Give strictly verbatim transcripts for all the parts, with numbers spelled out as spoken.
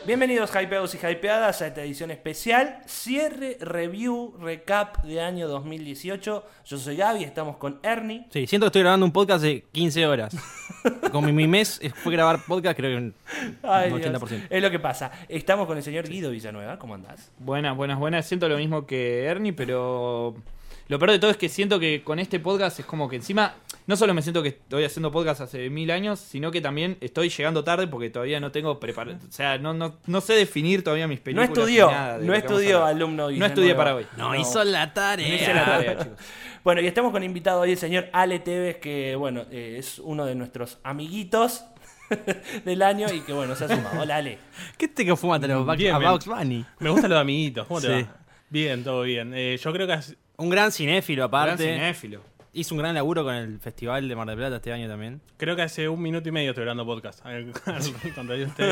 Bienvenidos hypeados y hypeadas a esta edición especial, cierre, review, recap de año dos mil dieciocho. Yo soy Gaby, estamos con Ernie. Sí, siento que estoy grabando un podcast de quince horas. Como mi mes fue grabar podcast, creo que un Ay, ochenta por ciento. Dios. Es lo que pasa. Estamos con el señor Guido Villanueva. ¿Cómo andás? Buenas, buenas, buenas. Siento lo mismo que Ernie, pero lo peor de todo es que siento que con este podcast es como que encima, no solo me siento que estoy haciendo podcast hace mil años, sino que también estoy llegando tarde porque todavía no tengo preparado. O sea, no, no, no sé definir todavía mis No películas. estudió, ni nada de no lo que vamos a estudió, hablar. alumno No Villanueva. estudié para hoy. No, No. hizo la tarea. No hice la tarea, chicos. Bueno, y estamos con invitado hoy el señor Ale Tevez, que bueno, eh, es uno de nuestros amiguitos del año y que bueno, se ha sumado. Hola Ale. ¿Qué te que fumaste a los Bugs- Bien, a bien. Bugs Bunny? Me gustan los amiguitos, ¿cómo te Sí. va? Bien, todo bien. Eh, yo creo que has- Un gran cinéfilo Gran aparte. cinéfilo. Hizo un gran laburo con el Festival de Mar del Plata este año también. creo que hace un minuto y medio estoy grabando podcast contra ustedes.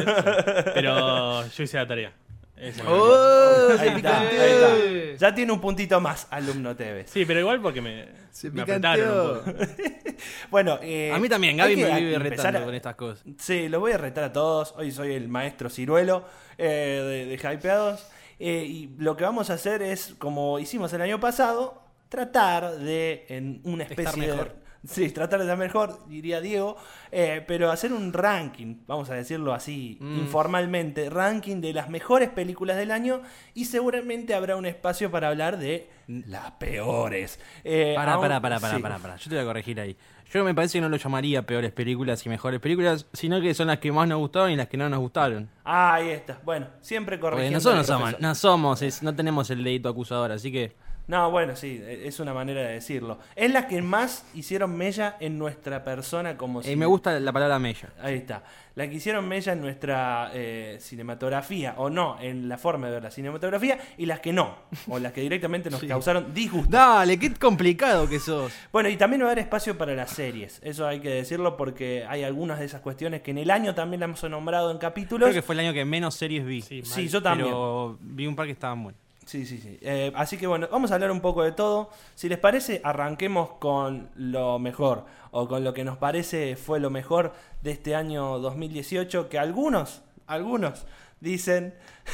Pero yo hice la tarea. Ese es el- ¡Oh! Ahí está, ahí está. Ya tiene un puntito más, alumno Tevez. Sí, pero igual porque me, Se me picanteó. apretaron un poco. Bueno, eh, A mí también, hay Gaby que me vive empezar retando a- con estas cosas. Sí, lo voy a retar a todos. Hoy soy el maestro ciruelo eh, de, de hypeados. Eh, y lo que vamos a hacer es, como hicimos el año pasado, tratar de, en una especie Estar mejor. de... Sí, tratar de estar mejor, diría Diego, eh, pero hacer un ranking, vamos a decirlo así, Mm. informalmente, ranking de las mejores películas del año y seguramente habrá un espacio para hablar de las peores. Eh, Pará, aún- pará, pará, pará, sí. pará, pará. Yo te voy a corregir ahí. Yo me parece que no lo llamaría peores películas y mejores películas, sino que son las que más nos gustaron y las que no nos gustaron. Ah, ahí está. Bueno, siempre Porque corrigiendo. nosotros no al somos, profesor. no somos, es- no tenemos el dedito acusador, así que... No, bueno, sí, es una manera de decirlo. Es la que más hicieron mella en nuestra persona como Eh, cine- me gusta la palabra mella. Ahí está. La que hicieron mella en nuestra eh, cinematografía, o no, en la forma de ver la cinematografía, y las que no, o las que directamente nos Sí. causaron disgusto. Dale, qué complicado que sos. Bueno, y también va a haber espacio para las series. Eso hay que decirlo porque hay algunas de esas cuestiones que en el año también las hemos nombrado en capítulos. Creo que fue el año que menos series vi. Sí, mal. Sí, yo también. Pero vi un par que estaban buenos. Sí, sí, sí. Eh, así que bueno, vamos a hablar un poco de todo. Si les parece, arranquemos con lo mejor, o con lo que nos parece fue lo mejor de este año dos mil dieciocho, que algunos, algunos dicen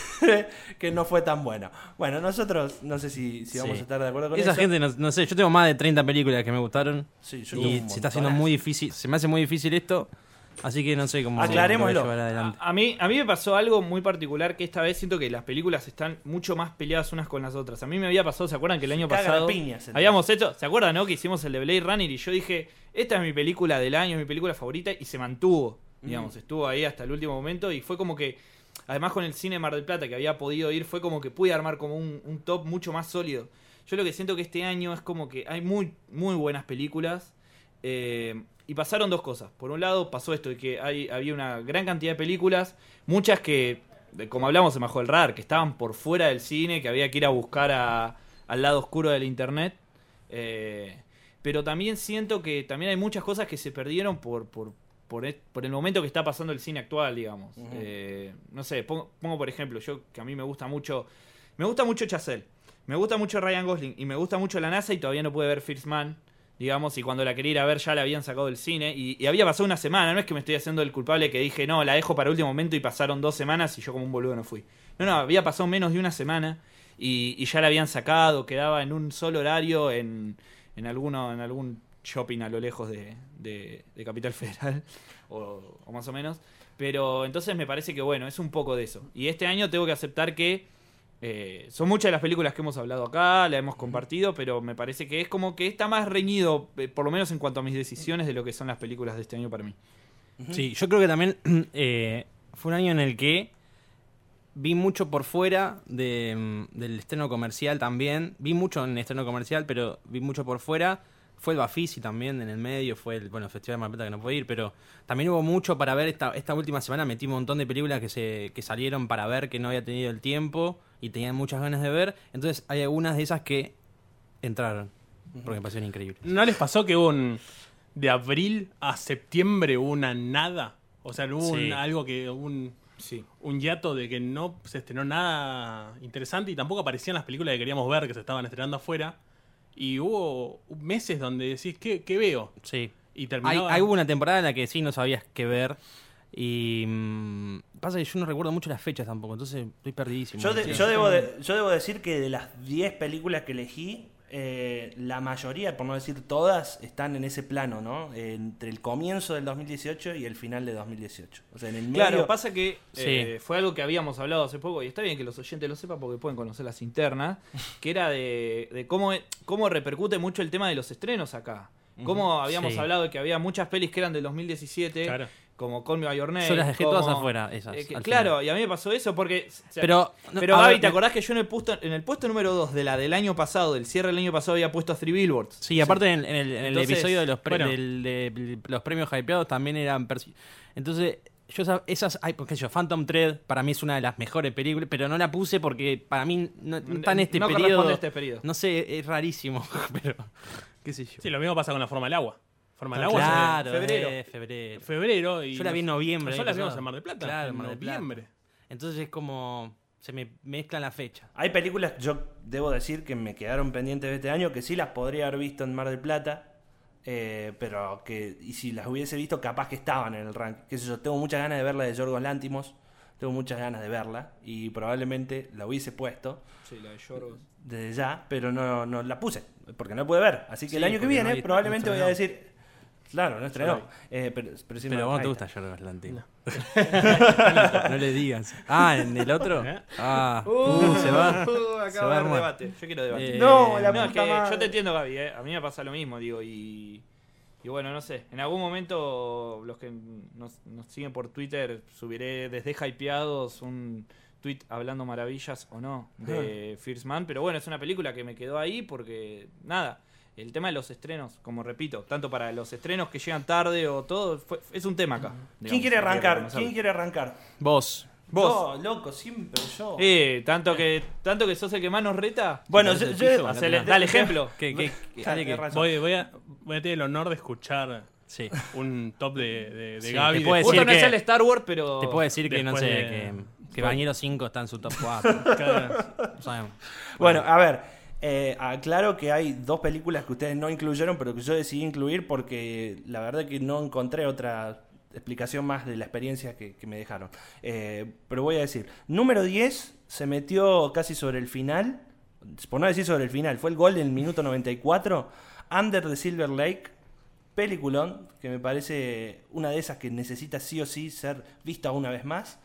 que no fue tan bueno. Bueno, nosotros no sé si, si vamos Sí. a estar de acuerdo con Esa eso. gente, no, no sé, yo tengo más de treinta películas que me gustaron. Sí, yo tengo Y un se está haciendo montonazo. muy difícil, se me hace muy difícil esto. Así que no sé cómo Aclarémoslo. lo voy a llevar adelante. A mí, a mí me pasó algo muy particular que esta vez siento que las películas están mucho más peleadas unas con las otras. A mí me había pasado, ¿se acuerdan que el año Cagan a pasado piñas, entonces. habíamos hecho, ¿se acuerdan, no? Que hicimos el de Blade Runner y yo dije, esta es mi película del año, es mi película favorita y se mantuvo, digamos, estuvo ahí hasta el último momento y fue como que, además con el cine Mar del Plata que había podido ir, fue como que pude armar como un, un top mucho más sólido. Yo lo que siento que este año es como que hay muy, muy buenas películas. Eh, y pasaron dos cosas. Por un lado pasó esto de que hay, había una gran cantidad de películas, muchas que, de- como hablamos en Bajo el Radar, que estaban por fuera del cine, que había que ir a buscar a- al lado oscuro del internet. Eh, pero también siento que también hay muchas cosas que se perdieron por, por, por, et- por el momento que está pasando el cine actual, digamos. Ujú. Eh, no sé, pongo, pongo por ejemplo, yo que a mí me gusta mucho, me gusta mucho Chazelle, me gusta mucho Ryan Gosling y me gusta mucho la NASA y todavía no pude ver First Man. Digamos, y cuando la quería ir a ver ya la habían sacado del cine y, y había pasado una semana, no es que me estoy haciendo el culpable que dije, no, la dejo para último momento y pasaron dos semanas y yo como un boludo no fui. No, no, había pasado menos de una semana y, y ya la habían sacado, quedaba en un solo horario en, en, alguno, en algún shopping a lo lejos de, de, de Capital Federal, o, o más o menos. Pero entonces me parece que bueno, es un poco de eso. Y este año tengo que aceptar que Eh, son muchas de las películas que hemos hablado acá, la hemos compartido, pero me parece que es como que está más reñido, eh, por lo menos en cuanto a mis decisiones, de lo que son las películas de este año para mí. Sí, yo creo que también eh, fue un año en el que vi mucho por fuera de, mm, del estreno comercial también. Vi mucho en estreno comercial, pero vi mucho por fuera. Fue el Bafisi también en el medio, fue el bueno, Festival de Mar del Plata que no pude ir, pero también hubo mucho para ver. Esta, esta última semana metí un montón de películas que, se, que salieron para ver que no había tenido el tiempo y tenía muchas ganas de ver. Entonces hay algunas de esas que entraron, porque me parecieron increíbles. ¿No les pasó que hubo un, de abril a septiembre hubo una nada? O sea, hubo un- Sí. algo que, un, Sí. un hiato de que no se estrenó nada interesante y tampoco aparecían las películas que queríamos ver que se estaban estrenando afuera. Y hubo meses donde decís, ¿qué, qué veo? Sí. Y Hay, terminaba... hay hubo una temporada en la que sí no sabías qué ver. Y mmm, pasa que yo no recuerdo mucho las fechas tampoco, entonces estoy perdidísimo. Yo, de- Sí. yo, debo de- yo debo decir que de las diez películas que elegí, eh, la mayoría, por no decir todas, están en ese plano, ¿no? Eh, entre el comienzo del dos mil dieciocho y el final de dos mil dieciocho. O sea, en el medio... Claro, pasa que Sí. eh, fue algo que habíamos hablado hace poco, y está bien que los oyentes lo sepan porque pueden conocer las internas, que era de, de cómo, cómo repercute mucho el tema de los estrenos acá. Cómo habíamos Sí. hablado de que había muchas pelis que eran del dos mil diecisiete, Claro. como Call Me By Your Name. Yo las dejé como- todas afuera, esas, eh, que- al claro, final. y a mí me pasó eso porque... o sea, Pero, no, pero a Gaby, ver, ¿te me- acordás que yo en el puesto, en el puesto número dos de la del año pasado, del cierre del año pasado, había puesto a Three Billboards? Sí, aparte en, en el, en el Entonces, episodio de los, pre- bueno. del- de, de los premios hypeados también eran... persi- Entonces, yo esa- esas... Ay, porque yo, Phantom Thread para mí es una de las mejores películas, pero no la puse porque para mí no, no está en este no periodo... corresponde a este periodo. No sé, es rarísimo, pero... ¿Qué sé yo? Sí, lo mismo pasa con La Forma del Agua. Forma del Agua Claro, en febrero. eh, febrero. es febrero. Y Yo la vi en noviembre. Nosotros el la año vimos pasado. en Mar del Plata. Claro, en Mar del Plata. noviembre. Entonces es como... Se me mezclan las fechas. Hay películas, yo debo decir, que me quedaron pendientes de este año, que sí las podría haber visto en Mar del Plata, eh, pero que, y si las hubiese visto, capaz que estaban en el ranking. Qué sé yo, tengo muchas ganas de verla de Yorgos Lántimos, tengo muchas ganas de verla, y probablemente la hubiese puesto Sí, la de Yorgos. desde ya, pero no, no la puse, porque no pude ver. Así que Sí, el año que porque no viene, hay- probablemente no voy a estrenó. decir... Claro, no estrenó. Eh, pero pero, sí Pero me- vos no ahí te está. gusta Yorgos Lanthimos. No. No le digas. Ah, ¿en el otro? ¿Eh? Ah, uh, se va. Uh, acá Se va va a a haber armar. debate. Yo quiero debate. Eh, No, la No, es puta que madre. yo te entiendo, Gaby, ¿eh? A mí me pasa lo mismo, digo, y... Y bueno, no sé, en algún momento los que nos, nos siguen por Twitter subiré desde Hypeados un tweet hablando maravillas o no de First Man, pero bueno, es una película que me quedó ahí porque, nada, el tema de los estrenos, como repito, tanto para los estrenos que llegan tarde o todo, fue- es un tema acá. ¿Quién digamos, quiere hay que arrancar? reconocerlo. ¿Quién quiere arrancar? Vos. Vos. Yo, loco, siempre yo. Eh, tanto que tanto que sos el que más nos reta. Bueno, Parece yo, el yo- pillo, Hacele- Acá. dale ejemplo. ¿Qué, qué, qué- dale, Tenés que- razón. Voy, voy, a, voy a tener el honor de escuchar Sí. un top de, de, de Sí, Gaby. te puede de- Justo decir no es que- el Star Wars, pero... Te puedo decir que, no Después sé, de- que, que Bañero cinco está en su top cuatro. Cada- No sabemos. Bueno, a ver, eh, aclaro que hay dos películas que ustedes no incluyeron, pero que yo decidí incluir porque la verdad que no encontré otra explicación más de la experiencia que, que me dejaron. Eh, pero voy a decir, número diez se metió casi sobre el final, por no decir sobre el final, fue el gol del minuto noventa y cuatro, Under the Silver Lake, peliculón, que me parece una de esas que necesita sí o sí ser vista una vez más,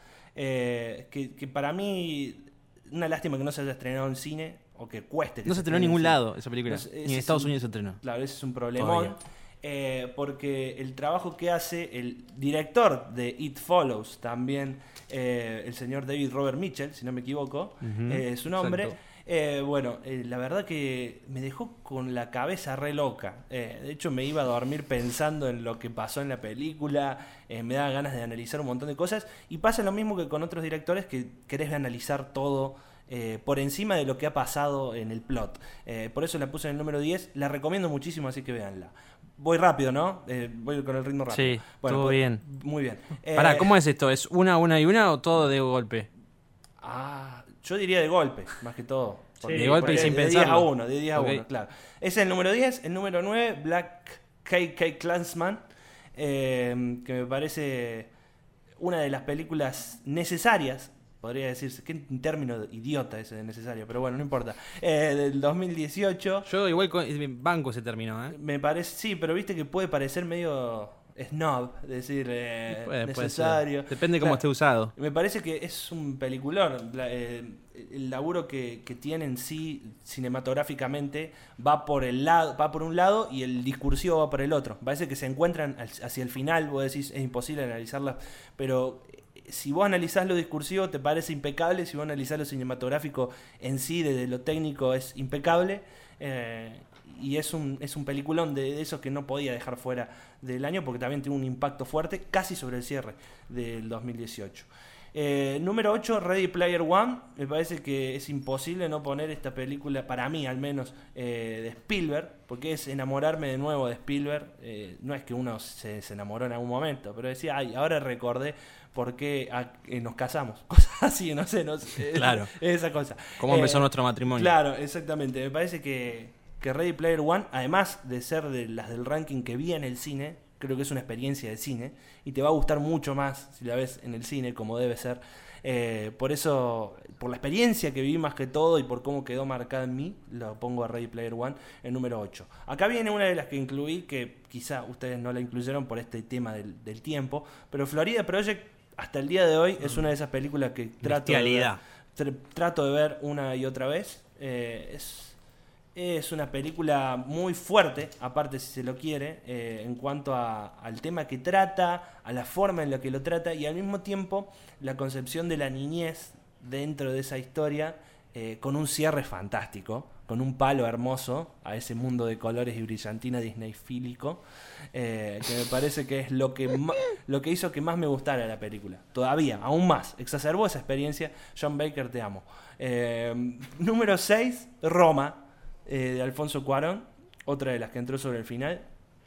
eh, que, que para mí, una lástima que no se haya estrenado en cine, o que cueste. que No se estrenó en estrene ningún cine. lado esa película. No sé, Ni ese en es Estados un- Unidos se estrenó. Claro, ese es un problemón. Todavía. eh, porque el trabajo que hace el director de It Follows, también eh, el señor David Robert Mitchell, si no me equivoco, Ujú, eh, su nombre. exacto. Eh, bueno, eh, la verdad que me dejó con la cabeza re loca. Eh, de hecho, me iba a dormir pensando en lo que pasó en la película. eh, me da ganas de analizar un montón de cosas. Y pasa lo mismo que con otros directores que querés analizar todo eh, por encima de lo que ha pasado en el plot. Eh, por eso la puse en el número diez. La recomiendo muchísimo, así que véanla. Voy rápido, ¿no? Eh, voy con el ritmo rápido. Sí, todo pues, bien. Muy bien. Eh, Pará, ¿cómo es esto? ¿Es una, una y una o todo de golpe? Ah, yo diría de golpe, más que todo. Porque- de golpe y porque sin de diez pensarlo. a uno, de diez a Ok. uno, claro. Ese es el número diez. El número nueve, Black K K Klansman, eh, que me parece una de las películas necesarias, podría decirse. Qué término idiota ese de necesario, pero bueno, no importa. Eh, del dos mil dieciocho. Yo igual con, banco se terminó, ¿eh? Me parece, sí, pero viste que puede parecer medio snob, decir eh, Puede- puede ser. necesario. Depende cómo Claro. esté usado. Me parece que es un peliculón. La- eh, el laburo que, que tiene en sí cinematográficamente va por el lado, va por un lado y el discursivo va por el otro. Parece que se encuentran al- hacia el final. Vos decís es imposible analizarla, pero eh, si vos analizás lo discursivo te parece impecable. Si vos analizás lo cinematográfico en sí, desde lo técnico, es impecable. Eh, y es un, es un peliculón de, de esos que no podía dejar fuera del año porque también tiene un impacto fuerte casi sobre el cierre del dos mil dieciocho. Eh, número ocho, Ready Player One. Me parece que es imposible no poner esta película, para mí al menos, eh, de Spielberg, porque es enamorarme de nuevo de Spielberg. Eh, no es que uno se, se enamoró en algún momento, pero decía, ay, ahora recordé por qué ah, eh, nos casamos. Cosas así, no sé, no sé. Claro. Esa cosa. ¿Cómo empezó Eh, nuestro matrimonio? Claro, exactamente. Me parece que, que Ready Player One, además de ser de las del ranking que vi en el cine, creo que es una experiencia de cine y te va a gustar mucho más si la ves en el cine como debe ser. Eh, por eso, por la experiencia que viví más que todo y por cómo quedó marcada en mí, lo pongo a Ready Player One en número ocho. Acá viene una de las que incluí, que quizá ustedes no la incluyeron por este tema del, del tiempo, pero Florida Project hasta el día de hoy es una de esas películas que trato de ver, tr- trato de ver una y otra vez. Eh, es... Es una película muy fuerte, aparte si se lo quiere, eh, en cuanto a, al tema que trata, a la forma en la que lo trata y al mismo tiempo la concepción de la niñez dentro de esa historia, eh, con un cierre fantástico, con un palo hermoso a ese mundo de colores y brillantina disneyfílico, eh, que me parece que es lo que, ma- lo que hizo que más me gustara la película. Todavía, aún más, exacerbó esa experiencia. John Baker, te amo. Eh, número seis, Roma. Eh, de Alfonso Cuarón, otra de las que entró sobre el final.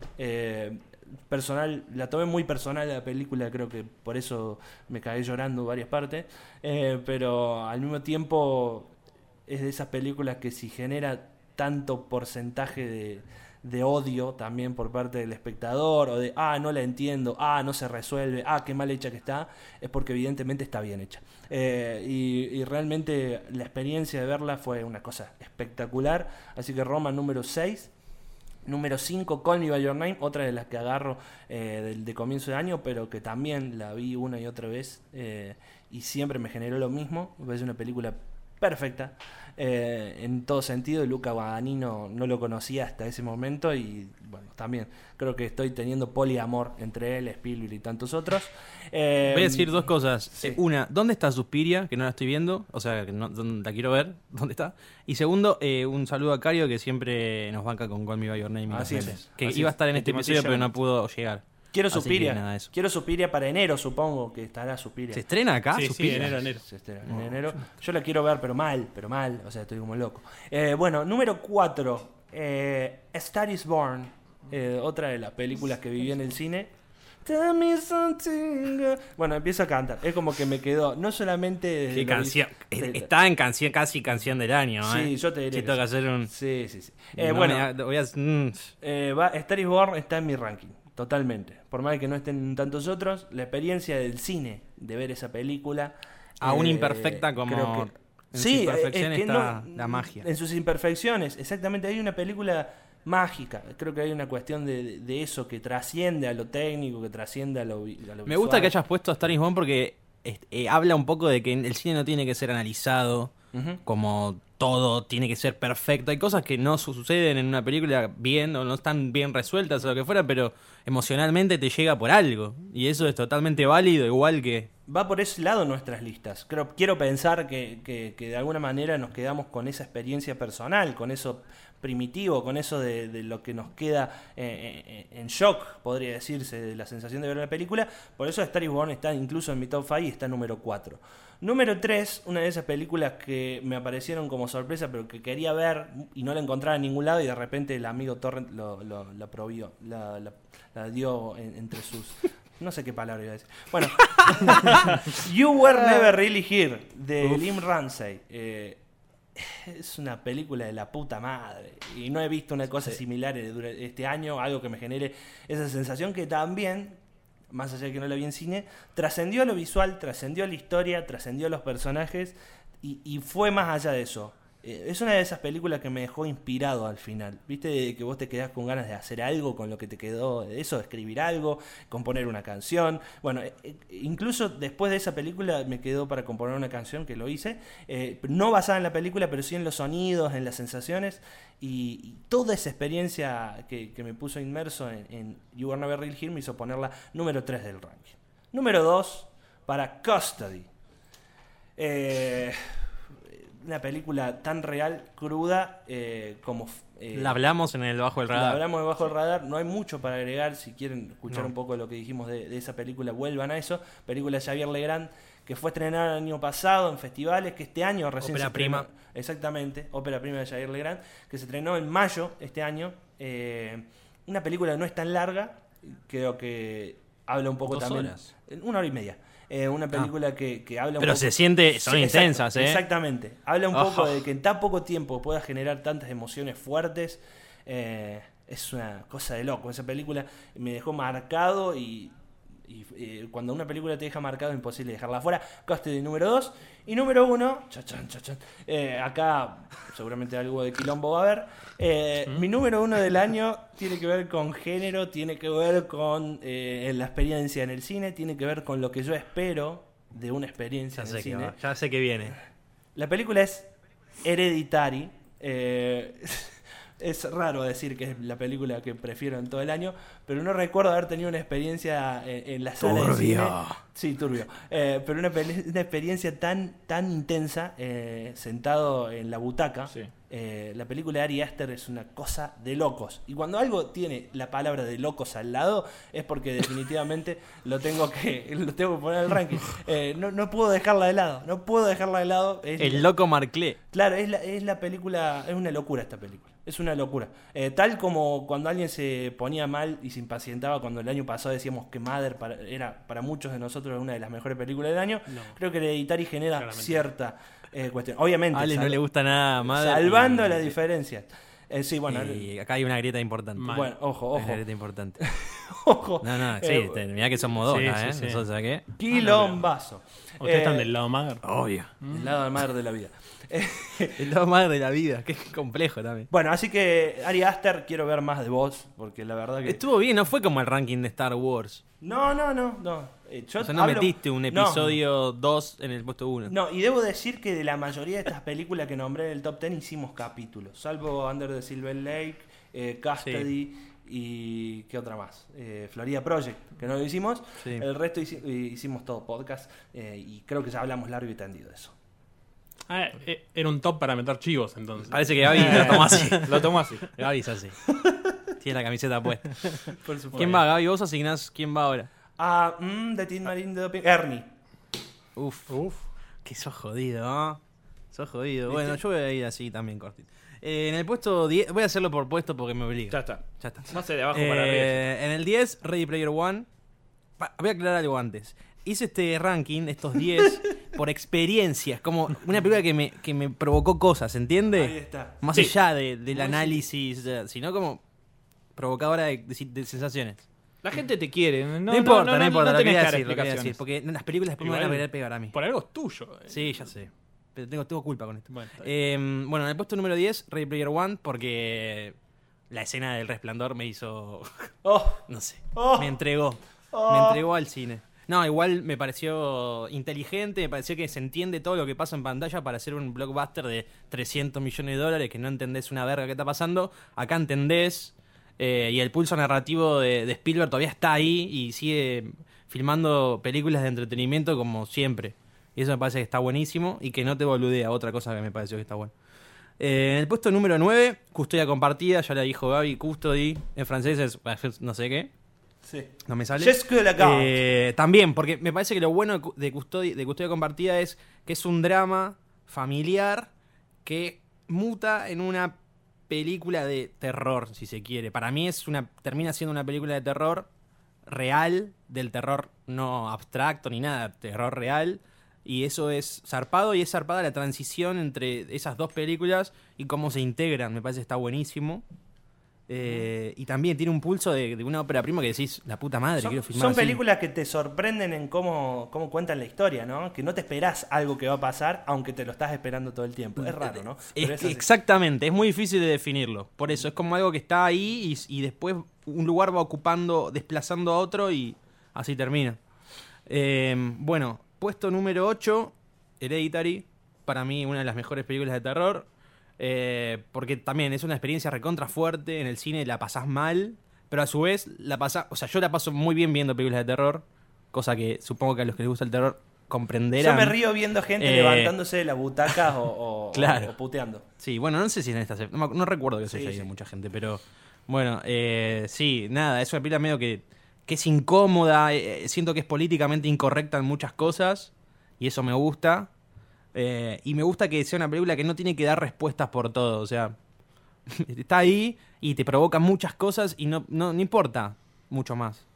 Eh, personal, la tomé muy personal la película, creo que por eso me caí llorando en varias partes. Eh, pero al mismo tiempo es de esas películas que si genera tanto porcentaje de, de odio también por parte del espectador, o de, ah, no la entiendo, ah, no se resuelve, ah, qué mal hecha que está, es porque evidentemente está bien hecha. Eh, y, y realmente la experiencia de verla fue una cosa espectacular. Así que Roma número seis. Número cinco, Call Me By Your Name, otra de las que agarro eh, del de comienzo de año, pero que también la vi una y otra vez eh, y siempre me generó lo mismo. Me parece una película perfecta eh, en todo sentido. Luca Guadagnino no lo conocía hasta ese momento y bueno, también creo que estoy teniendo poliamor entre él, Spielberg y tantos otros. Eh, Voy a decir dos cosas. Sí. Eh, una, ¿dónde está Suspiria? Que no la estoy viendo, o sea, que no, la quiero ver. ¿Dónde está? Y segundo, eh, un saludo a Cario, que siempre nos banca con Call Me By Your Name. y Así los es, memes. Que así iba a es. estar en El este Timothy episodio, pero Chalamet. no pudo llegar. Quiero Así que Suspiria. nada, eso. Quiero Suspiria para enero, supongo que estará Suspiria. ¿Se estrena acá? Sí, sí, Suspiria. enero, enero. Se estrena en enero. Yo la quiero ver, pero mal, pero mal. O sea, estoy como loco. Eh, bueno, número cuatro. Eh, A Star is Born. Eh, otra de las películas que viví en el cine. Tell me something. Bueno, empiezo a cantar. Es como que me quedó, no solamente... desde Qué lo canción. vis- de- Está en canción, casi canción del año, ¿eh? Sí, yo te diré Si tengo que eso. hacer un... Sí, sí, sí. Eh, no bueno, me da- voy a... mm. eh, va, Star is Born está en mi ranking, totalmente. Por más que no estén tantos otros, la experiencia del cine, de ver esa película... Aún eh, imperfecta como... creo que- en sus sí, imperfecciones es que está no- la magia. En sus imperfecciones, exactamente. Hay una película mágica. Creo que hay una cuestión de, de- de eso que trasciende a lo técnico, que trasciende a lo, vi- a lo Me gusta visual. que hayas puesto a Star is Born porque este, eh, habla un poco de que el cine no tiene que ser analizado Ujú. como todo, tiene que ser perfecto. Hay cosas que no su- suceden en una película bien o no están bien resueltas o lo que fuera, pero emocionalmente te llega por algo. Y eso es totalmente válido, igual que... Va por ese lado nuestras listas. Creo, quiero pensar que, que, que de alguna manera nos quedamos con esa experiencia personal, con eso primitivo, con eso de, de lo que nos queda eh, eh, en shock, podría decirse, de la sensación de ver la película. Por eso Star is Born está incluso en mi top cinco y está número cuatro. Número tres, una de esas películas que me aparecieron como sorpresa, pero que quería ver y no la encontraba en ningún lado y de repente el amigo Torrent lo, lo, la probió, la, la, la dio en- entre sus... No sé qué palabra iba a decir. Bueno, You Were Never Really Here, de Lim Ramsey. Eh, es una película de la puta madre. Y no he visto una cosa similar durante este año, algo que me genere esa sensación que también, más allá de que no la vi en cine, trascendió lo visual, trascendió la historia, trascendió los personajes y, y fue más allá de eso. Eh, es una de esas películas que me dejó inspirado al final. ¿Viste? De que vos te quedás con ganas de hacer algo con lo que te quedó de eso, de escribir algo, componer una canción. Bueno, eh, eh, incluso después de esa película me quedó para componer una canción que lo hice. Eh, no basada en la película, pero sí en los sonidos, en las sensaciones. Y, y toda esa experiencia que, que me puso inmerso en, en You Were Never Really Here me hizo ponerla número tres del ranking. Número dos, para Custody. Eh... Una película tan real, cruda, eh, como... eh, La hablamos en el Bajo del la Radar. hablamos de Bajo el Radar. No hay mucho para agregar. Si quieren escuchar No. un poco de lo que dijimos de, de esa película, vuelvan a eso. Película de Xavier Legrand, que fue estrenada el año pasado en festivales, que este año recién Ópera se estrenó. prima. Exactamente, ópera prima de Xavier Legrand, que se estrenó en mayo este año. Eh, una película que no es tan larga, creo que habla un poco Dos también... horas. Una hora y media. Eh, una película que, que habla un Pero poco... se siente, son Sí, intensas, exacto, ¿eh? Exactamente. Habla un Ojo. poco de que en tan poco tiempo puedas generar tantas emociones fuertes. Eh, es una cosa de loco. Esa película me dejó marcado y, y eh, cuando una película te deja marcado es imposible dejarla fuera. Custody número dos. Y número uno, chachán, chachán, eh, acá seguramente algo de quilombo va a haber. Eh, ¿Mm? Mi número uno del año tiene que ver con género, tiene que ver con eh, la experiencia en el cine, tiene que ver con lo que yo espero de una experiencia ya en el sé cine. Va, ya sé que viene. La película es Hereditary. Eh, es raro decir que es la película que prefiero en todo el año, pero no recuerdo haber tenido una experiencia en, en la sala turbio. de cine. Sí, turbio. Eh, pero una, una experiencia tan, tan intensa, eh, sentado en la butaca. Sí. Eh, la película de Ari Aster es una cosa de locos. Y cuando algo tiene la palabra de locos al lado, es porque definitivamente lo tengo que lo tengo que poner en el ranking. Eh, no, no puedo dejarla de lado. No puedo dejarla de lado. Es El la, loco Marclé. Claro, es la, es la película. Es una locura esta película. Es una locura. Eh, tal como cuando alguien se ponía mal y se impacientaba cuando el año pasado decíamos que Mother para, era para muchos de nosotros una de las mejores películas del año. No. Creo que Hereditary genera Claramente. cierta eh, cuestión. Obviamente. A Ale no le gusta nada Mother. Salvando y... las diferencias. Eh, sí, bueno. Y acá hay una grieta importante. Mal. Bueno, ojo, ojo. Una grieta importante. Ojo. No, no, sí, eh, mirá que somos dos, sí, ¿eh? Sí, sí. Nosotros, ¿sabes qué? Quilombazo. Ustedes eh, están del lado Mother. Obvio. Del lado del Mother de la vida. El lado Mother de la vida, que es complejo también. Bueno, así que Ari Aster, quiero ver más de vos, porque la verdad que... Estuvo bien, no fue como el ranking de Star Wars. No, no, no, no. Eh, yo o sea, no hablo... metiste un episodio dos no. en el puesto uno. No, y debo decir que de la mayoría de estas películas que nombré en el top ten hicimos capítulos, salvo Under the Silver Lake, eh, Custody... Sí. Y ¿qué otra más? Eh, Florida Project, que no lo hicimos. Sí. El resto hici- hicimos todo podcast eh, y creo que ya hablamos largo y tendido de eso. Ah, era un top para meter chivos, entonces. Parece que Gaby lo tomó así. Lo tomó así. Gaby es así. Tiene la camiseta puesta. Por supuesto. ¿Quién va, Gaby? Vos asignás quién va ahora. Ah, mm, de Tin Marine de Doping. Ernie. Uf, uf. Que sos jodido, ¿no? Sos jodido. ¿Viste? Bueno, yo voy a ir así también, cortito. Eh, en el puesto diez, voy a hacerlo por puesto porque me obliga. Ya está. Ya está. No sé, de abajo eh, para arriba. En el diez, Ready Player One. Pa, voy a aclarar algo antes. Hice este ranking, estos diez, por experiencias. Como una película que me, que me provocó cosas, ¿entiende? Ahí está. Más sí. allá de, del Muy análisis, sí. sino como provocadora de, de, de sensaciones. La gente te quiere. No, no importa, no, no, no importa. No lo, quería decir, lo quería decir. Porque las películas después Igual, me van a querer pegar a mí. Por algo es tuyo. Eh. Sí, ya sé. Pero tengo, tengo culpa con esto. Bueno, eh, bueno, en el puesto número diez, Ready Player One, porque la escena del Resplandor me hizo... Oh, no sé. Oh, me entregó. Oh. Me entregó al cine. No, igual me pareció inteligente, me pareció que se entiende todo lo que pasa en pantalla para hacer un blockbuster de trescientos millones de dólares, que no entendés una verga que está pasando. Acá entendés, eh, y el pulso narrativo de, de Spielberg todavía está ahí y sigue filmando películas de entretenimiento como siempre. Y eso me parece que está buenísimo y que no te boludea, otra cosa que me pareció que está bueno. Eh, en el puesto número nueve, Custodia Compartida, ya le dijo Gaby, Custody, en francés es no sé qué. Sí. No me sale. Eh, también, porque me parece que lo bueno de Custodia, de Custodia Compartida es que es un drama familiar que muta en una película de terror, si se quiere. Para mí es una termina siendo una película de terror real, del terror no abstracto ni nada, terror real. Y eso es zarpado y es zarpada la transición entre esas dos películas y cómo se integran. Me parece que está buenísimo. Eh, y también tiene un pulso de, de una ópera prima que decís, la puta madre, son, quiero filmar Son así. películas que te sorprenden en cómo, cómo cuentan la historia, ¿no? Que no te esperás algo que va a pasar, aunque te lo estás esperando todo el tiempo. Es raro, ¿no? Es que exactamente, es muy difícil de definirlo. Por eso, es como algo que está ahí y, y después un lugar va ocupando, desplazando a otro y así termina. Eh, bueno, puesto número ocho, Hereditary. Para mí, una de las mejores películas de terror. Eh, porque también es una experiencia recontra fuerte. En el cine la pasás mal, pero a su vez la pasás... O sea, yo la paso muy bien viendo películas de terror. Cosa que supongo que a los que les gusta el terror comprenderán. Yo me río viendo gente eh, levantándose de las butacas o, o, claro. o puteando. Sí, bueno, no sé si en esta... No, no recuerdo que se sí, haya ido sí. mucha gente, pero... Bueno, eh, sí, nada, es una película medio que... que es incómoda, eh, siento que es políticamente incorrecta en muchas cosas, y eso me gusta. Eh, y me gusta que sea una película que no tiene que dar respuestas por todo, o sea, está ahí y te provoca muchas cosas y no, no, no importa mucho más.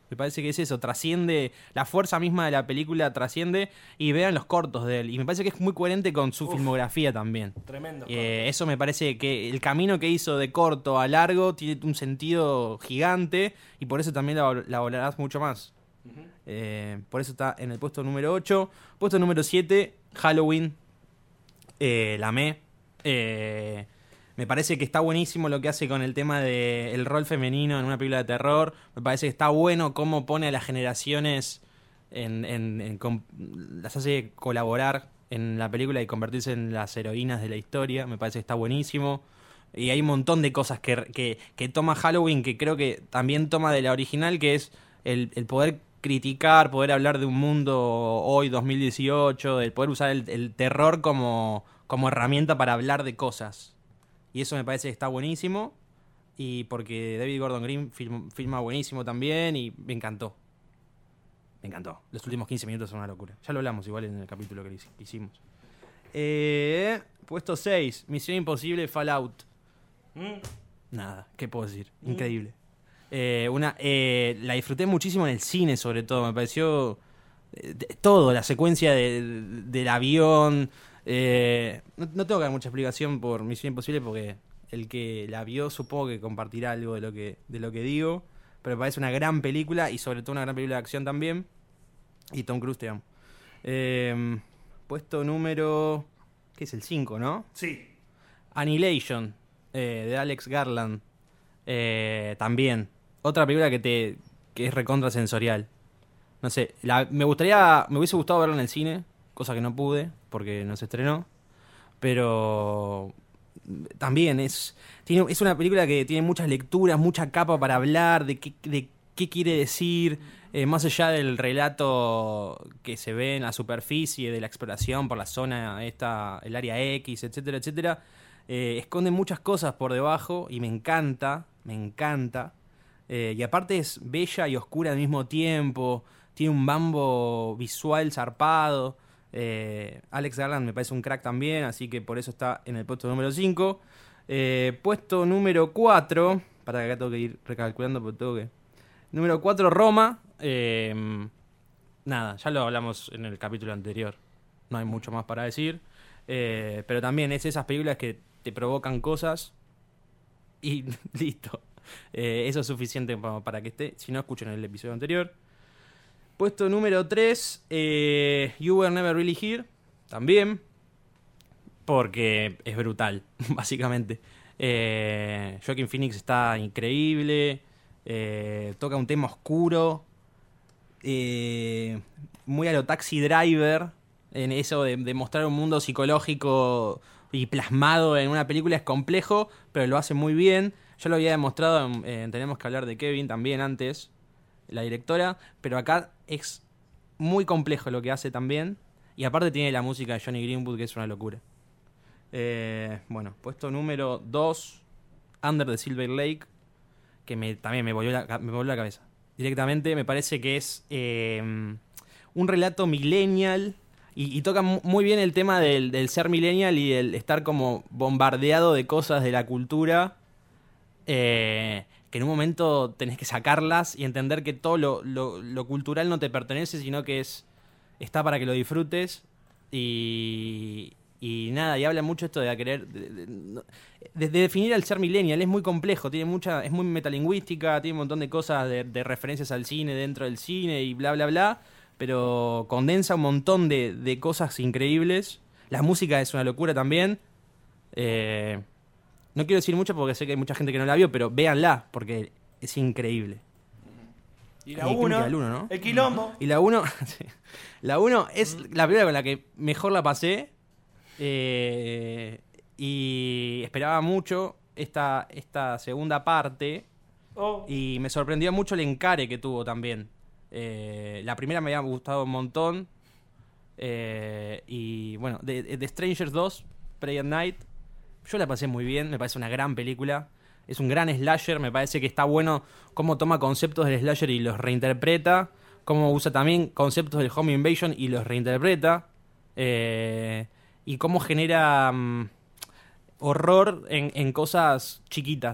Me parece que es eso, trasciende, la fuerza misma de la película trasciende, y vean los cortos de él. Y me parece que es muy coherente con su Uf, filmografía también. Tremendo. Eh, eso me parece que el camino que hizo de corto a largo tiene un sentido gigante, y por eso también la, la valorarás mucho más. Ujú. Eh, por eso está en el puesto número ocho. Puesto número siete, Halloween. Eh, la amé. Eh, me parece que está buenísimo lo que hace con el tema del rol femenino en una película de terror. Me parece que está bueno cómo pone a las generaciones, en, en- en com- las hace colaborar en la película y convertirse en las heroínas de la historia. Me parece que está buenísimo. Y hay un montón de cosas que, que, que toma Halloween, que creo que también toma de la original, que es el, el poder criticar, poder hablar de un mundo hoy, dos mil dieciocho, el poder usar el, el terror como, como herramienta para hablar de cosas. Y eso me parece que está buenísimo. Y porque David Gordon Green film- filma buenísimo también, y me encantó. Me encantó. Los últimos quince minutos son una locura. Ya lo hablamos igual en el capítulo que hici- que hicimos. Eh, puesto seis, Misión Imposible Fallout. Mm. Nada, ¿qué puedo decir? Increíble. Eh, una, eh, la disfruté muchísimo en el cine, sobre todo. Me pareció eh, de- todo, la secuencia de- del avión. eh, no, no tengo que dar mucha explicación por Misión Imposible, porque el que la vio supongo que compartirá algo de lo que, de lo que digo. Pero me parece una gran película, y sobre todo una gran película de acción también. Y Tom Cruise, te amo. Eh, puesto número... ¿Qué es el cinco, no? Sí. Annihilation, eh, de Alex Garland. Eh, también. Otra película que te que es recontra sensorial. No sé, la- me gustaría, me hubiese gustado verla en el cine, cosa que no pude porque no se estrenó. Pero también es tiene, es una película que tiene muchas lecturas, mucha capa para hablar de qué, de qué quiere decir, eh, más allá del relato que se ve en la superficie de la exploración por la zona esta, el área X, etcétera, etcétera. Eh, esconde muchas cosas por debajo, y me encanta, me encanta. Eh, y aparte es bella y oscura al mismo tiempo, tiene un bambo visual zarpado. Eh, Alex Garland me parece un crack también, así que por eso está en el puesto número cinco. Eh, puesto número cuatro, para que acá tengo que ir recalculando porque tengo que... Número cuatro, Roma. Eh, nada, ya lo hablamos en el capítulo anterior, no hay mucho más para decir. Eh, pero también es esas películas que te provocan cosas y listo. Eh, eso es suficiente pa- para que esté. Si no, escuchen el episodio anterior. Puesto número tres, eh, You Were Never Really Here. También. Porque es brutal, básicamente. Eh, Joaquin Phoenix está increíble. Eh, toca un tema oscuro. Eh, muy a lo Taxi Driver. En eso de, de mostrar un mundo psicológico y plasmado en una película es complejo, pero lo hace muy bien. Yo lo había demostrado en, en Tenemos que hablar de Kevin también antes, la directora, pero acá es muy complejo lo que hace también. Y aparte tiene la música de Johnny Greenwood, que es una locura. Eh, bueno, puesto número dos, Under the Silver Lake, que me, también me volvió, la, me volvió la cabeza. Directamente me parece que es eh, un relato millennial. Y, y toca mu- muy bien el tema del, del ser millennial y el estar como bombardeado de cosas de la cultura, eh, que en un momento tenés que sacarlas y entender que todo lo, lo- lo cultural no te pertenece, sino que es está para que lo disfrutes. Y, y nada, y habla mucho esto de querer... De, de- no- de- de definir al ser millennial, es muy complejo, tiene mucha es muy metalingüística, tiene un montón de cosas, de, de referencias al cine dentro del cine y bla, bla, bla. Pero condensa un montón de, de cosas increíbles. La música es una locura también. Eh, no quiero decir mucho porque sé que hay mucha gente que no la vio, pero véanla porque es increíble. Y la Eh, ¿qué me uno, queda? El uno, ¿no? el quilombo. Y la uno la uno es la primera con la que mejor la pasé. Eh, y esperaba mucho esta, esta segunda parte. Oh. Y me sorprendió mucho el encare que tuvo también. Eh, la primera me había gustado un montón. Eh, y bueno, de, de Strangers dos, Prey at Night, yo la pasé muy bien. Me parece una gran película. Es un gran slasher. Me parece que está bueno cómo toma conceptos del slasher y los reinterpreta. Cómo usa también conceptos del home invasion y los reinterpreta. Eh, y cómo genera mm, horror en, en cosas chiquitas.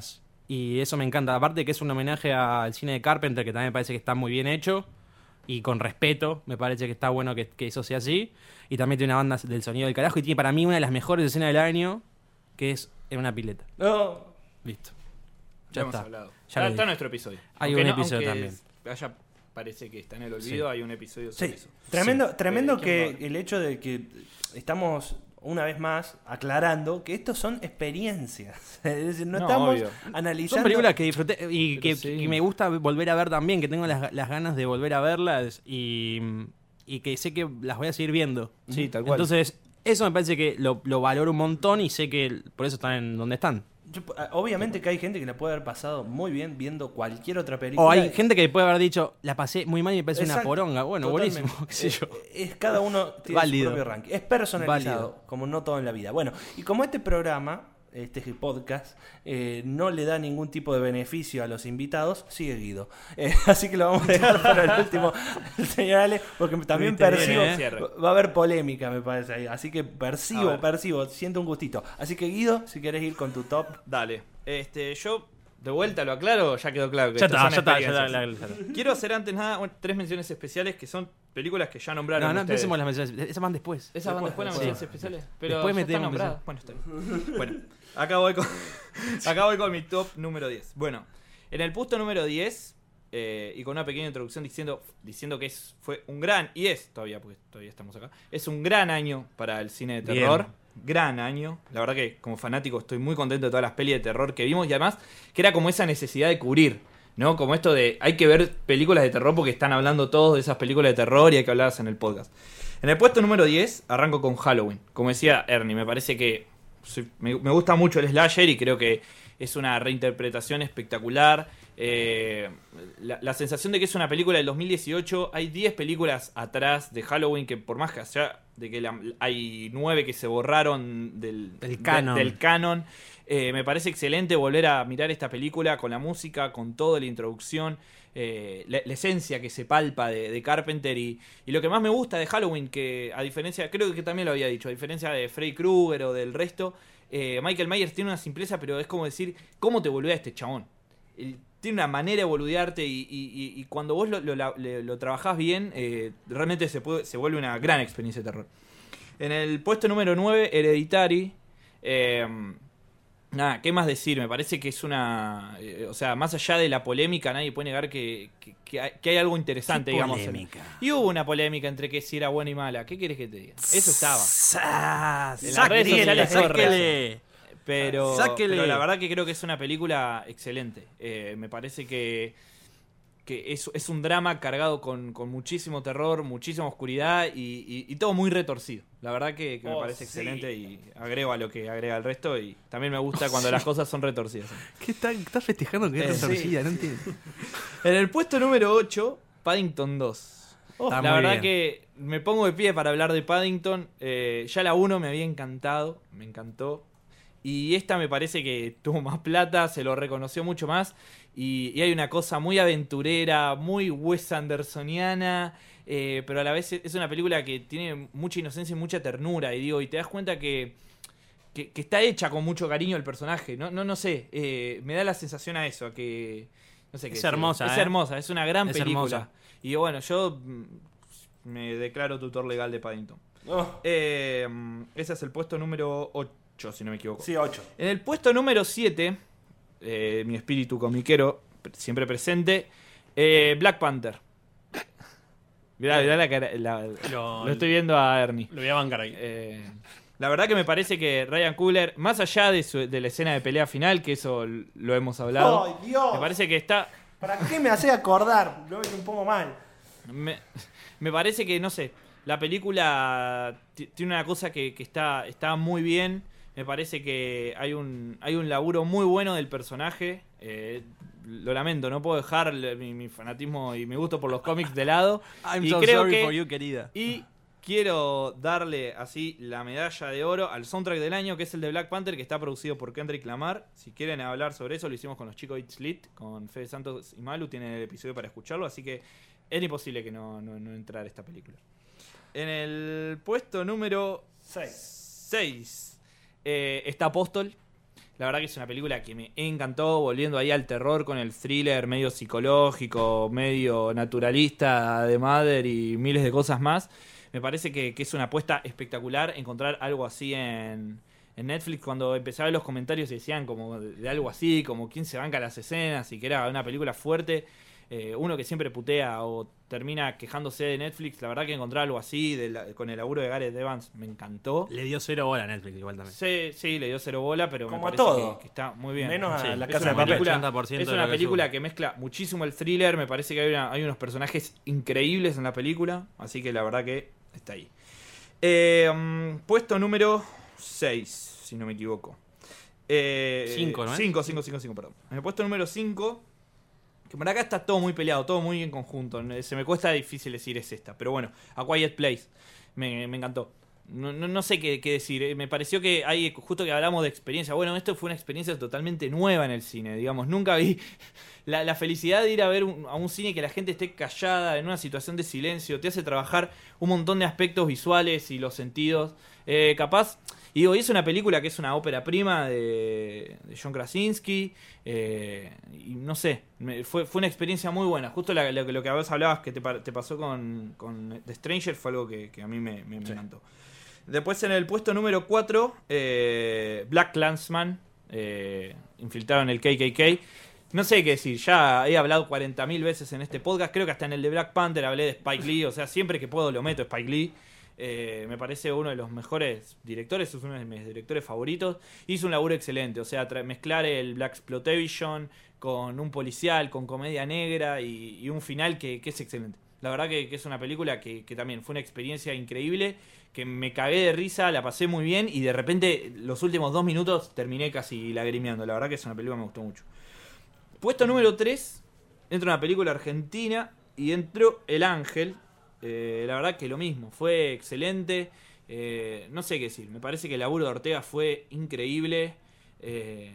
Y eso me encanta. Aparte que es un homenaje al cine de Carpenter, que también me parece que está muy bien hecho. Y con respeto, me parece que está bueno que, que eso sea así. Y también tiene una banda del sonido del carajo. Y tiene para mí una de las mejores escenas del año, que es en una pileta. No. Listo. Ya Ya hemos está. hablado. Ya está, lo está dije. nuestro episodio. Hay Aunque un no- episodio aunque también. haya- parece que está en el olvido, Sí. hay un episodio sobre Sí, eso. tremendo, Sí. tremendo Eh, ¿quién que va? el hecho de que estamos una vez más aclarando que estos son experiencias. Es decir, no, No, estamos obvio. analizando. Son películas que disfruté y Pero que, sí. que me gusta volver a ver también, que tengo las, las ganas de volver a verlas y, y que sé que las voy a seguir viendo. Sí, tal cual. Entonces, eso me parece que lo, lo valoro un montón y sé que por eso están en donde están. Yo, obviamente que hay gente que le puede haber pasado muy bien viendo cualquier otra película. O hay gente que puede haber dicho, la pasé muy mal y me parece una Exacto, poronga. Bueno, totalmente. buenísimo, qué sé yo. Eh, Es, cada uno tiene Válido. su propio ranking. Es personalizado, Válido. como no todo en la vida. Bueno, y como este programa, este podcast, eh, no le da ningún tipo de beneficio a los invitados, sigue Guido. Eh, así que lo vamos a dejar para el último, señor Ale, porque también Estuviste percibo, bien, ¿eh? Cierre. va a haber polémica, me parece ahí. Así que A percibo, ver. percibo, siento un gustito. Así que Guido, si querés ir con tu top. Dale. Este, yo, de vuelta lo aclaro, ya quedó claro que Ya estas está, son ya está, ya experiencias. está, ya está. Quiero hacer antes nada bueno, tres menciones especiales que son películas que ya nombraron No, no ustedes. empecemos las menciones. Esas van después. ¿Esas van después las Sí. menciones especiales? Pero Después ya están metemos nombradas. Bueno, está bien. Bueno, acá voy con, acá voy con mi top número diez. Bueno, en el puesto número diez, eh, y con una pequeña introducción diciendo, diciendo que es, fue un gran, y es todavía, porque todavía estamos acá, es un gran año para el cine de terror. Bien. Gran año. La verdad que como fanático estoy muy contento de todas las pelis de terror que vimos y además que era como esa necesidad de cubrir, ¿no? Como esto de hay que ver películas de terror porque están hablando todos de esas películas de terror y hay que hablarlas en el podcast. En el puesto número diez arranco con Halloween. Como decía Ernie, me parece que soy- me, me gusta mucho el slasher y creo que es una reinterpretación espectacular. Eh, la, la sensación de que es una película del dos mil dieciocho, hay diez películas atrás de Halloween que por más que allá de que la- hay nueve que se borraron del, Del de- canon. del canon, eh, me parece excelente volver a mirar esta película con la música, con toda la introducción, eh, la, la esencia que se palpa de, de Carpenter y, y lo que más me gusta de Halloween, que a diferencia, creo que también lo había dicho, a diferencia de Freddy Krueger o del resto, eh, Michael Myers tiene una simpleza, pero es como decir, ¿cómo te volvés a este chabón? El- tiene una manera de boludearte y, y- y- y cuando vos lo, lo, lo- lo trabajás bien, eh, realmente se, puede, se vuelve una gran experiencia de terror. En el puesto número nueve, Hereditary. Eh, nada, ¿qué más decir? Me parece que es una... eh, o sea, más allá de la polémica, nadie puede negar que, que, que hay, que hay algo interesante, ¿Qué digamos. polémica? Y hubo una polémica entre que si era buena y mala. ¿Qué querés que te diga? Eso estaba. Sa- En las redes sociales sáquele, corre sáquele. Pero, Sáquele. pero la verdad que creo que es una película excelente. Eh, me parece que, que es, es un drama cargado con, con muchísimo terror, muchísima oscuridad y, y- y todo muy retorcido. La verdad que, que me Oh, parece sí. excelente y agrego a lo que agrega el resto. Y también me gusta cuando las cosas son retorcidas. ¿Qué está, estás festejando que Eh, es sí. retorcida? No entiendo. En el puesto número ocho, Paddington dos. Está La muy verdad bien. que me pongo de pie para hablar de Paddington. Eh, ya la uno me había encantado, me encantó. Y esta me parece que tuvo más plata, se lo reconoció mucho más. Y, y hay una cosa muy aventurera, muy Wes Andersoniana. eh, pero a la vez es una película que tiene mucha inocencia y mucha ternura. Y digo, y te das cuenta que, que, que está hecha con mucho cariño el personaje. No, no, no sé. eh, me da la sensación a eso, a que. No sé qué Es decir. hermosa, Es ¿eh? hermosa, es una gran Es película. hermosa. Y bueno, yo mm, me declaro tutor legal de Paddington. Oh, Eh, ese es el puesto número ocho, si no me equivoco. sí, ocho. En el puesto número siete, eh, mi espíritu comiquero, pre- siempre presente, eh, Black Panther. Mirá, mirá la cara, la- Lo, lo estoy viendo a Ernie. lo voy a bancar ahí. Eh, la verdad que me parece que Ryan Coogler, más allá de, su- de la escena de pelea final, que eso l- lo hemos hablado, ¡Ay, Dios! me parece que está... ¿Para qué me hace acordar? Lo me pongo mal. Me, me parece que, no sé, la película ti- tiene una cosa que, que está, está muy bien. Me parece que hay un, hay un laburo muy bueno del personaje. Eh, lo lamento, no puedo dejar el- mi, mi fanatismo y mi gusto por los cómics de lado. I'm Y so creo sorry que- for you, querida. Y quiero darle así la medalla de oro al soundtrack del año, que es el de Black Panther, que está producido por Kendrick Lamar. Si quieren hablar sobre eso, lo hicimos con los chicos de It's Lit, con Fede Santos y Malu. Tienen el episodio para escucharlo, así que es imposible que no, no, no entrar esta película. En el puesto número Seis. seis está Apóstol. La verdad que es una película que me encantó, volviendo ahí al terror con el thriller medio psicológico, medio naturalista de Mother y miles de cosas más. Me parece que, que es una apuesta espectacular encontrar algo así en, en Netflix. Cuando empecé a ver los comentarios decían como de, de algo así, como quién se banca las escenas y que era una película fuerte. Eh, uno que siempre putea o termina quejándose de Netflix, la verdad que encontrar algo así de la, con el laburo de Gareth Evans me encantó. Le dio cero bola a Netflix igual también. Sí, sí, le dio cero bola, pero Como me a parece todo. Que, que está muy bien. Menos Sí, a La es Casa una de Papel. película, ochenta por ciento es de una lo que película sube. que mezcla muchísimo el thriller, me parece que hay, una- hay unos personajes increíbles en la película, así que la verdad que está ahí. Eh, um, puesto número seis, si no me equivoco. Eh, Cinco, ¿no es? cinco, cinco, cinco, cinco, perdón. En el puesto número cinco, que por acá está todo muy peleado, todo muy en conjunto. Se me cuesta difícil decir es esta, pero bueno, A Quiet Place. Me, me encantó. No, no, no sé qué, qué decir. eh. Me pareció que hay, justo que hablamos de experiencia. Bueno, esto fue una experiencia totalmente nueva en el cine, digamos. Nunca vi la, la felicidad de ir a ver un- a un cine y que la gente esté callada en una situación de silencio. Te hace trabajar un montón de aspectos visuales y los sentidos. Eh, capaz, y digo, y es una película que es una ópera prima de, de John Krasinski. eh, y no sé, me- fue, fue una experiencia muy buena. Justo la- lo, que- lo que vos hablabas que te, pa- te pasó con, con The Stranger fue algo que, que a mí me, me- me encantó. Después en el puesto número cuatro, eh, Black Klansman, eh, infiltrado en el K K K. No sé qué decir, ya he hablado cuarenta mil veces en este podcast, creo que hasta en el de Black Panther hablé de Spike Lee, o sea, siempre que puedo lo meto Spike Lee. Eh, me parece uno de los mejores directores, es uno de mis directores favoritos. Hizo un laburo excelente, o sea, tra- mezclar el Black Exploitation con un policial, con comedia negra y, y un final que, que es excelente. La verdad que, que es una película que, que también fue una experiencia increíble, que me cagué de risa, la pasé muy bien y de repente los últimos dos minutos terminé casi lagrimeando. La verdad que es una película que me gustó mucho. Puesto número tres, entra una película argentina y entró El Ángel. Eh, la verdad que lo mismo, fue excelente. Eh, no sé qué decir, me parece que el laburo de Ortega fue increíble. Eh,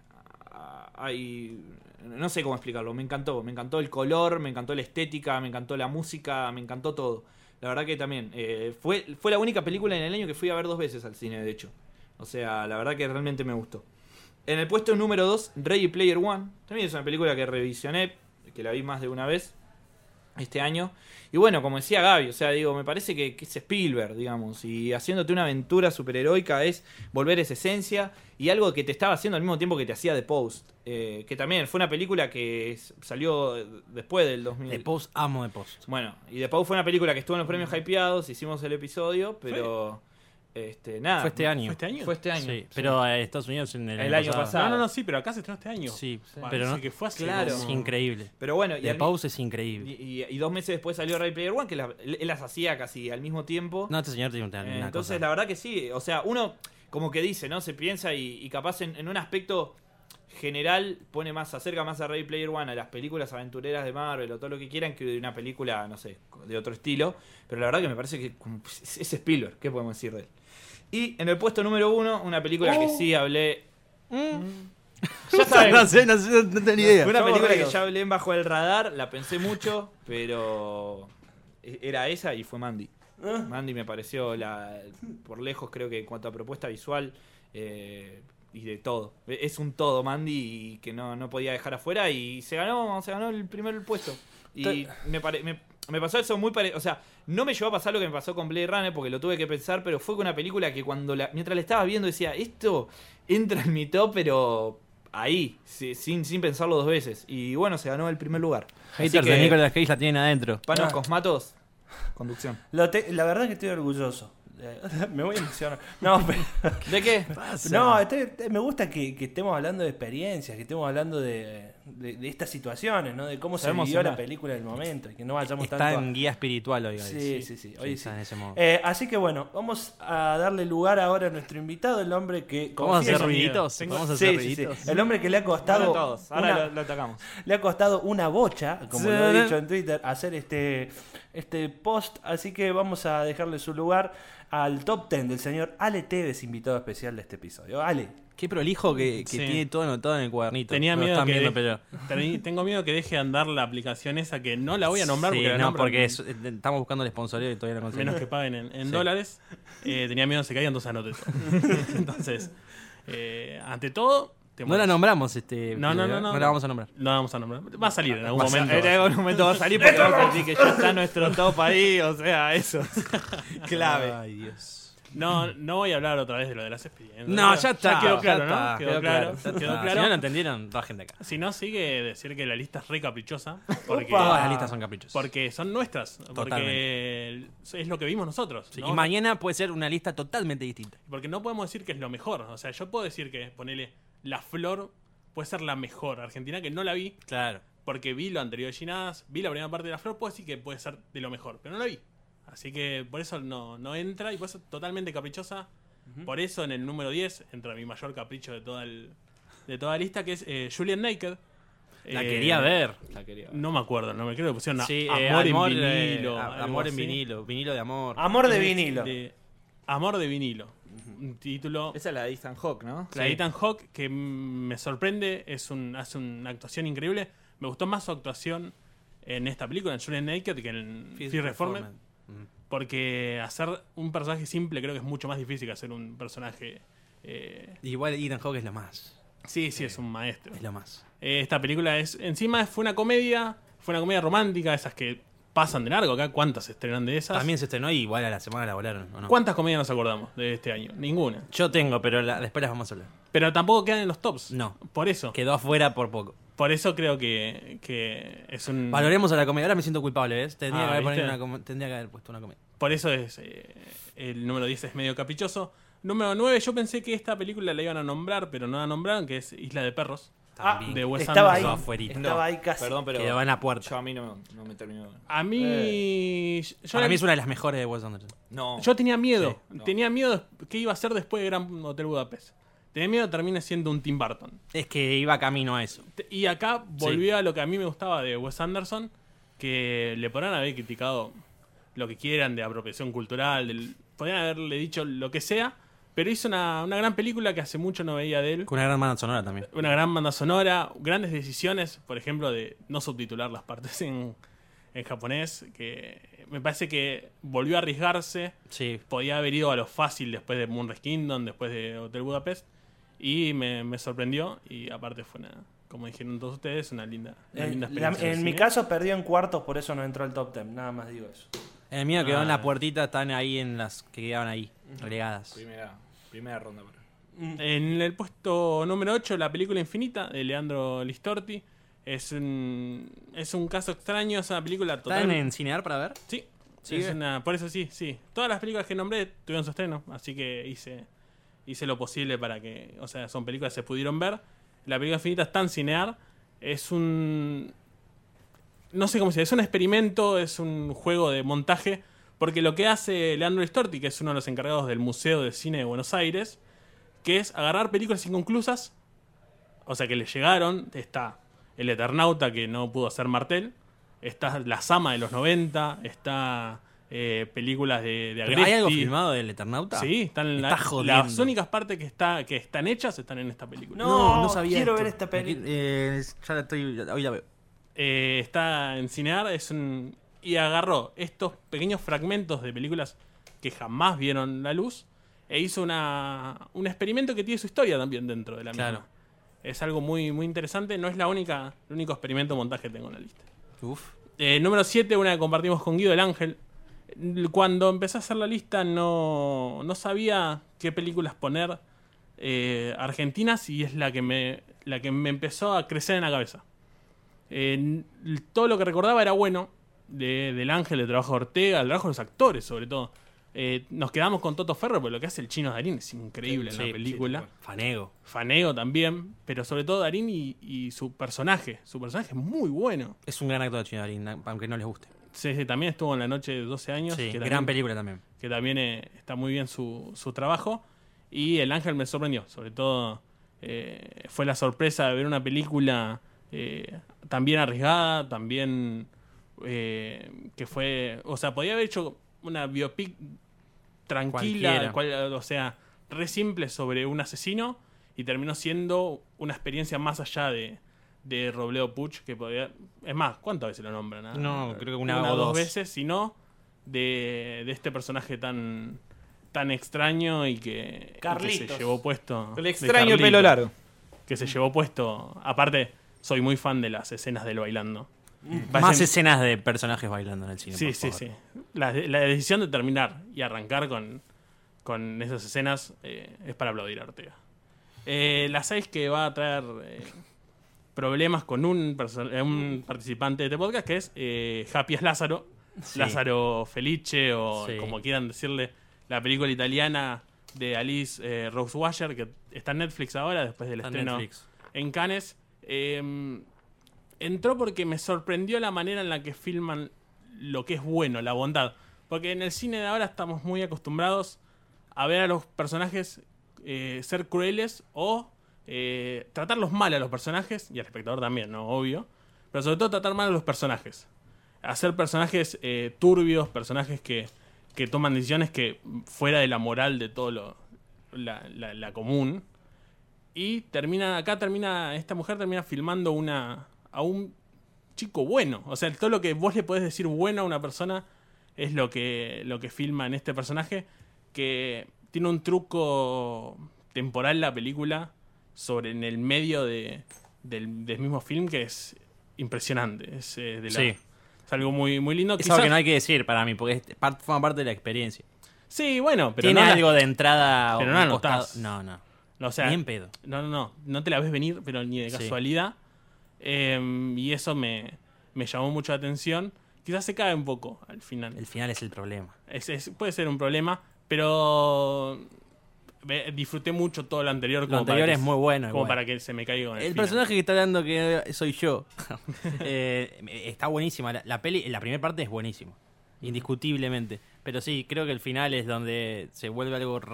hay, no sé cómo explicarlo, me encantó. Me encantó el color, me encantó la estética, me encantó la música, me encantó todo. La verdad que también, eh, fue, fue la única película en el año que fui a ver dos veces al cine, de hecho. O sea, la verdad que realmente me gustó. En el puesto número dos, Ready Player One. También es una película que revisioné, que la vi más de una vez este año. Y bueno, como decía Gaby, o sea, digo, me parece que, que es Spielberg, digamos. Y haciéndote una aventura superheroica es volver a esa esencia. Y algo que te estaba haciendo al mismo tiempo que te hacía The Post. Eh, que también fue una película que s- salió después del dos mil. De Post, amo de Post. Bueno, y The Post fue una película que estuvo en los premios hypeados. Hicimos el episodio, pero... Este, nada. Fue este año. ¿Fue este año? Fue este año. Sí, pero en Estados Unidos en el, El año pasado. No, no, no, sí, pero acá se estrenó este año. Sí, Bueno, pero así no, que fue así Claro. es increíble. Pero bueno, y De al- Pause es increíble. Y, y- y dos meses después salió Ready Player One, que la- él, él las hacía casi al mismo tiempo. No, este señor tiene una, Eh, una Entonces, cosa. la verdad que sí. O sea, uno como que dice, ¿no? Se piensa y, y capaz en, en un aspecto general pone más, acerca más a Ready Player One a las películas aventureras de Marvel o todo lo que quieran que de una película, no sé, de otro estilo. Pero la verdad que me parece que como, es es Spielberg. ¿Qué podemos decir de él? Y en el puesto número uno, una película que sí hablé. Ya saben, no sé, no sé, no tengo ni idea. fue una Somos película que ricos. ya hablé en Bajo el Radar, la pensé mucho, pero era esa y fue Mandy. Ah. Mandy me pareció la por lejos, creo que en cuanto a propuesta visual eh, y de todo. Es un todo Mandy y que no, no podía dejar afuera y se ganó, se ganó el primer puesto. Y Te- me, pare- me, me pasó eso muy parecido. O sea, no me llevó a pasar lo que me pasó con Blade Runner porque lo tuve que pensar, pero fue con una película que cuando la, mientras la estaba viendo decía, esto entra en mi top, pero ahí, si- sin, sin pensarlo dos veces. Y bueno, se ganó el primer lugar. Así Haters que, de Nicolas Cage la tienen adentro. Panos Ah. Cosmatos, conducción. Lo te- la verdad que estoy orgulloso. Eh, Me voy a emocionar. No, pero- ¿De qué? no estoy- estoy- me gusta que, que estemos hablando de experiencias, que estemos hablando de, de, de estas situaciones, ¿no? De cómo se Sabemos vivió la emocionar. película del momento y que no vayamos Está tanto a- en guía espiritual hoy. Sí, sí, sí, hoy sí. está en ese modo. Eh, así que bueno, vamos a darle lugar ahora a nuestro invitado, el hombre que ¿Vamos a hacer confiesa- ruiditos? Tengo- ¿Vamos a Sí, hacer sí, sí. ruiditos? El hombre que le ha costado Ahora todos. Ahora una- lo, lo atacamos. le ha costado una bocha, como lo he dicho en Twitter, hacer este, este post. Así que vamos a dejarle su lugar al top ten del señor Ale Tevez, invitado especial de este episodio. Ale. Qué prolijo que, que Sí. tiene todo anotado en el cuadernito. Tenía No lo miedo están que viendo, de- pero... Teni- Tengo miedo que deje de andar la aplicación esa que no la voy a nombrar Sí, porque la no, nombran porque es- eh, estamos buscando el sponsorio y todavía no conseguimos. menos que paguen en, en Sí. dólares. Eh, tenía miedo que se caigan, entonces anoté todo. Entonces, Eh, ante todo, te No mueres. la nombramos, este. No, no, no, no, No no. la vamos a nombrar. No la vamos a nombrar. Va a salir en algún Va a ser- momento. En algún momento va a salir porque vamos a decir que ya está nuestro top ahí, o sea, eso. Clave. Ay, Dios. No, no voy a hablar otra vez de lo de las experiencias. No, ya está. quedó claro, ya está, ¿no? Quedó, claro. ya Quedó está. claro. Si no lo entendieron, bajen de acá. Si no, sigue decir que la lista es re caprichosa. Porque, Todas las listas son caprichos. porque son nuestras. Porque es lo que vimos nosotros. Sí, ¿no? y mañana puede ser una lista totalmente distinta. Porque no podemos decir que es lo mejor. O sea, yo puedo decir que, ponele, La Flor puede ser la mejor Argentina, que no la vi. Claro. Porque vi lo anterior de Ginás, vi la primera parte de La Flor, puedo decir que puede ser de lo mejor, pero no la vi. Así que por eso no, no entra y por eso es totalmente caprichosa. Por eso en el número diez entra mi mayor capricho de toda, el, de toda la lista, que es eh, Julian Naked. La Eh, quería ver. La quería ver. No me acuerdo, no me creo que pusieron a- Sí, Amor, eh, en eh, vinilo. a- algo amor en así. vinilo. Vinilo de amor. Amor de Es vinilo. de- Amor de vinilo. Un título. Esa es la de Ethan Hawke, ¿no? La de Ethan Hawke, que mm, me sorprende, es un, hace una actuación increíble. Me gustó más su actuación en esta película, en Julian Naked, que en Fifth Fear Reformed. Reformed. Mm. Porque hacer un personaje simple creo que es mucho más difícil que hacer un personaje... eh, Igual Ethan Hawke es lo más. Sí, sí, es un maestro. Es lo más. Eh, esta película es encima fue una comedia, fue una comedia romántica, esas que pasan de largo acá. ¿Cuántas se estrenan de esas? También se estrenó y igual a la semana la volaron, ¿o no? ¿Cuántas comedias nos acordamos de este año? Ninguna. Yo tengo, pero la- después las vamos a hablar. Pero tampoco quedan en los tops. No. Por eso. Quedó afuera por poco. Por eso creo que, que es un... Valoremos a la comedia. Ahora me siento culpable, ¿ves? Tendría, Ah, que, haber ¿viste? ponido una com- tendría que haber puesto una comedia. Por eso es eh, el número diez es medio caprichoso. Número nueve, yo pensé que esta película la iban a nombrar, pero no la nombraron, que es Isla de Perros. Ah, También. de Wes estaba ahí. Anderson. Afuerita. Estaba ahí casi. Perdón, pero Quedó en la puerta. yo a mí no, no me terminó. A mí... yo Para la- mí es una de las mejores de Wes Anderson. No. Yo tenía miedo. Sí, no. Tenía miedo de qué iba a hacer después de Gran Hotel Budapest. Tenía miedo que termine siendo un Tim Burton. Es que iba camino a eso. Te- Y acá volvió a lo que a mí me gustaba de Wes Anderson, que le podrán haber criticado lo que quieran de apropiación cultural, del- podrían haberle dicho lo que sea, pero hizo una, una gran película que hace mucho no veía de él. Con una gran banda sonora también. Una gran banda sonora, grandes decisiones, por ejemplo, de no subtitular las partes en, en japonés, que me parece que volvió a arriesgarse. Sí. Podía haber ido a lo fácil después de Moonrise Kingdom, después de Hotel Budapest, y me, me sorprendió, y aparte fue una, como dijeron todos ustedes, una linda, una Eh, linda la- experiencia. de en mi cine. caso perdió en cuartos, por eso no entró al top ten. Nada más digo eso. El mío quedó en la Ah. puertita, están ahí en las que quedaban ahí, relegadas. Primera, primera ronda. Para. En el puesto número ocho, La película infinita, de Leandro Listorti. Es un, es un caso extraño, es una película ¿Están total. en Cinear para ver? Sí, ¿Sigue? es una, por eso sí, sí. Todas las películas que nombré tuvieron su estreno, así que hice, hice lo posible para que, o sea, son películas que se pudieron ver. La película infinita está en Cinear, es un, no sé cómo se dice, es un experimento, es un juego de montaje, porque lo que hace Leandro Listorti, que es uno de los encargados del Museo de Cine de Buenos Aires, que es agarrar películas inconclusas, o sea, que le llegaron, está El Eternauta, que no pudo hacer Martel, está La Sama de los noventa, está eh, películas de, de ¿Pero ¿Hay algo Agresti. filmado del Eternauta? Sí, están Me la- estás jodiendo. las únicas partes que, está, que están hechas están en esta película. No, quiero ver esta peli. Eh, ya la estoy. Hoy la veo. Eh, está en Cinear, es un, y agarró estos pequeños fragmentos de películas que jamás vieron la luz e hizo una, un experimento que tiene su historia también dentro de la misma. Claro. Es algo muy, muy interesante, no es la única, el único experimento de montaje que tengo en la lista. Uf. Eh, número siete, una que compartimos con Guido del Ángel. Cuando empecé a hacer la lista no, no sabía qué películas poner eh, argentinas y es la que me, la que me empezó a crecer en la cabeza. Eh, todo lo que recordaba era bueno de, del Ángel, del trabajo de Ortega, el trabajo de los actores sobre todo. Eh, nos quedamos con Toto Ferro, porque lo que hace el chino Darín es increíble Sí, en la sí, película. Fanego. Fanego también, pero sobre todo Darín y, y su personaje. Su personaje es muy bueno. Es un gran actor de Chino Darín, aunque no les guste. Sí, sí, también estuvo en La Noche de doce años. Sí, que gran también, película también. que también eh, está muy bien su, su trabajo. Y El Ángel me sorprendió. Sobre todo eh, fue la sorpresa de ver una película eh, tan bien arriesgada, también eh, que fue... O sea, podía haber hecho una biopic tranquila, Cualquiera. cual- o sea, re simple sobre un asesino y terminó siendo una experiencia más allá de, de Robledo Puch, que podía... Es más, ¿cuántas veces lo nombran? ah? No, creo que una o o dos dos. veces, sino de, de este personaje tan tan extraño y que, y que Carlitos. se llevó puesto. El de extraño Carlitos, pelo largo. Que se llevó puesto. Aparte, soy muy fan de las escenas del bailando. Más Vayan- escenas de personajes bailando en el cine. Sí, por sí, favor. sí. La, la decisión de terminar y arrancar con, con esas escenas eh, es para aplaudir a Ortega. Eh, la seis que va a traer eh, problemas con un, perso- eh, un participante de este podcast, que es eh, Happy es Lázaro. Sí. Lázaro Felice, o Sí. como quieran decirle, la película italiana de Alice eh, Rosewater, que está en Netflix ahora, después del Está en estreno Netflix. en Cannes. Eh, entró porque me sorprendió la manera en la que filman lo que es bueno, la bondad. Porque en el cine de ahora estamos muy acostumbrados a ver a los personajes eh, ser crueles o eh, tratarlos mal a los personajes, y al espectador también, ¿no? Obvio. Pero sobre todo tratar mal a los personajes. Hacer personajes eh, turbios, personajes que, que toman decisiones que fuera de la moral de todo lo, la, la, la común. Y termina, acá termina, esta mujer termina filmando una a un chico bueno. O sea, todo lo que vos le podés decir bueno a una persona es lo que, lo que filma en este personaje, que tiene un truco temporal la película sobre en el medio de, del, del mismo film que es impresionante. Es, eh, de la- Sí. es algo muy, muy lindo. Es Quizás- algo que no hay que decir para mí, porque es part- forma parte de la experiencia. Sí, bueno, pero Tiene no la- algo de entrada. pero o no la un costado- notás. No, no. o sea, Ni en pedo. No, no, no. No te la ves venir, pero ni de Sí. casualidad. Eh, y eso me, me llamó mucho la atención. Quizás se cae un poco al final. El final es el problema. Es- es- puede ser un problema, pero ve- disfruté mucho todo lo anterior. Lo Como anterior para es que, muy bueno. Como igual. para que se me caiga con el, El final. personaje que está hablando que soy yo. eh, está buenísima. La, la peli, la primera parte es buenísima. Indiscutiblemente. Pero sí, creo que el final es donde se vuelve algo r-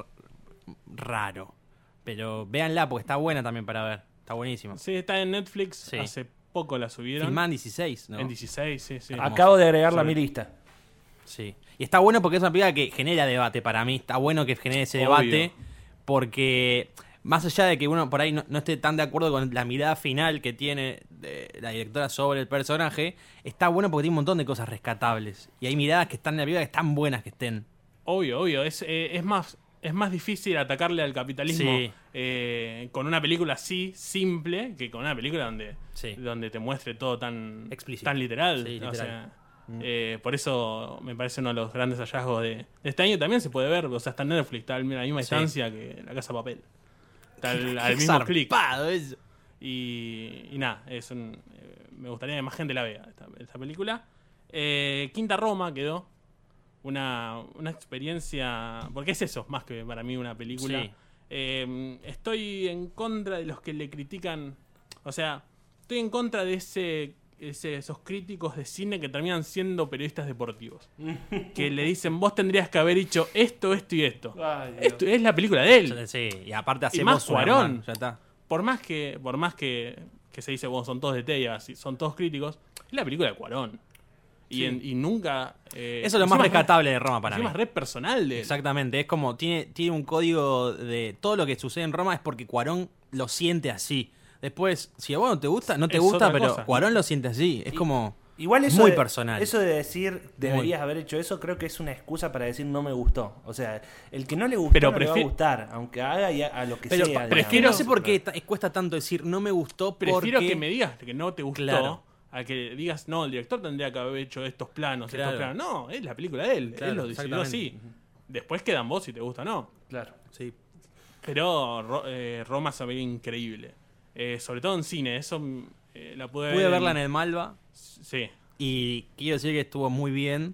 raro. Pero véanla porque está buena también para ver. Está buenísima. Sí, está en Netflix. Sí. Hace poco la subieron. Filman dieciséis, ¿no? En dieciséis, sí, sí. Hermoso. Acabo de agregarla a mi Sobre- lista. Sí. Y está bueno porque es una película que genera debate para mí. Está bueno que genere ese Obvio. debate. Porque más allá de que uno por ahí no, no esté tan de acuerdo con la mirada final que tiene de la directora sobre el personaje, está bueno porque tiene un montón de cosas rescatables. Y hay miradas que están en la película que están buenas que estén. Obvio, obvio. Es, eh, es más es más difícil atacarle al capitalismo Sí. eh, con una película así, simple, que con una película donde, Sí. donde te muestre todo tan, Explícito. tan literal. Sí, O literal. sea, eh, por eso me parece uno de los grandes hallazgos de, de este año. También se puede ver, o sea, está en Netflix, está a la misma Sí. distancia que La Casa de Papel. Está al, al Qué mismo clic. zarpado eso. Y, y nada, es un, eh, me gustaría que más gente la vea, esta, esta película. Eh, Quinta Roma quedó. Una, una experiencia. Porque es eso, más que para mí una película. Sí. Eh, estoy en contra de los que le critican. O sea, estoy en contra de ese, ese- esos críticos de cine que terminan siendo periodistas deportivos. Que le dicen, vos tendrías que haber hecho esto, esto y esto. Ay, Dios. Esto es la película de él. Sí, y aparte hacemos más una, Cuarón. hermano, ya está. Por más que, por más que, que se dice, bueno, son todos de Tella, sí, son todos críticos, es la película de Cuarón. Y, Sí. en- y nunca. eh, Eso es lo más encima rescatable de Roma para mí. encima es re personal de él. Exactamente, es como tiene, tiene un código de todo lo que sucede en Roma es porque Cuarón lo siente así. Después, si a vos no te gusta, no te Es gusta, otra pero cosa. Cuarón lo siente así. Es como Igual eso muy de, personal. Eso de decir deberías haber hecho eso, creo que es una excusa para decir no me gustó. O sea, el que no le gustó Pero no le va a prefi- gustar, aunque haga y a, a lo que Pero sea. pa- digamos. prefiero- no sé por qué ta- cuesta tanto decir no me gustó Prefiero porque... que me digas que no te gustó Claro. a que digas, no, el director tendría que haber hecho estos planos, Claro. estos planos. No, es la película de él. Claro, él lo decidió así. exactamente. Después quedan vos si te gusta o no. Claro. Sí. Pero Ro- eh, Roma se ve increíble. Eh, sobre todo en cine. Eso mm, eh, la pude, Pude ver verla en el Malva Sí. y quiero decir que estuvo muy bien.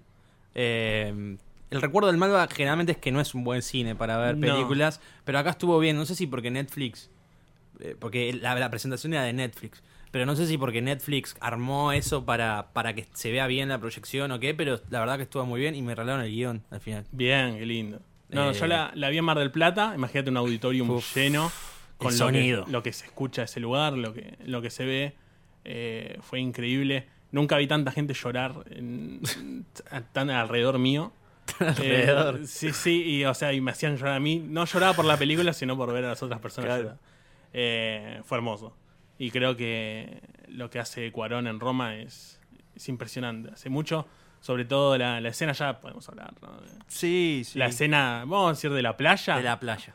Eh, el recuerdo del Malva generalmente es que no es un buen cine para ver No. películas, pero acá estuvo bien. No sé si porque Netflix, eh, porque la, la presentación era de Netflix, pero no sé si porque Netflix armó eso para, para que se vea bien la proyección o qué, pero la verdad que estuvo muy bien y me regalaron el guión al final. Bien, qué lindo. No, Eh, yo la, la vi en Mar del Plata. Imagínate un auditorium Uf, lleno. Con el lo que- sonido. Lo que, se escucha de ese lugar, lo que, lo que se ve. eh, fue increíble. Nunca vi tanta gente llorar en- tan alrededor mío. Alrededor. Eh, sí, sí, y o sea, y me hacían llorar a mí. No lloraba por la película, sino por ver a las otras personas Claro. llorar. Eh, fue hermoso. Y creo que lo que hace Cuarón en Roma es, es impresionante. Hace mucho, Sobre todo la, la escena, ya podemos hablar, ¿no? De- Sí, sí. La escena, vamos a decir, de la playa. de la playa.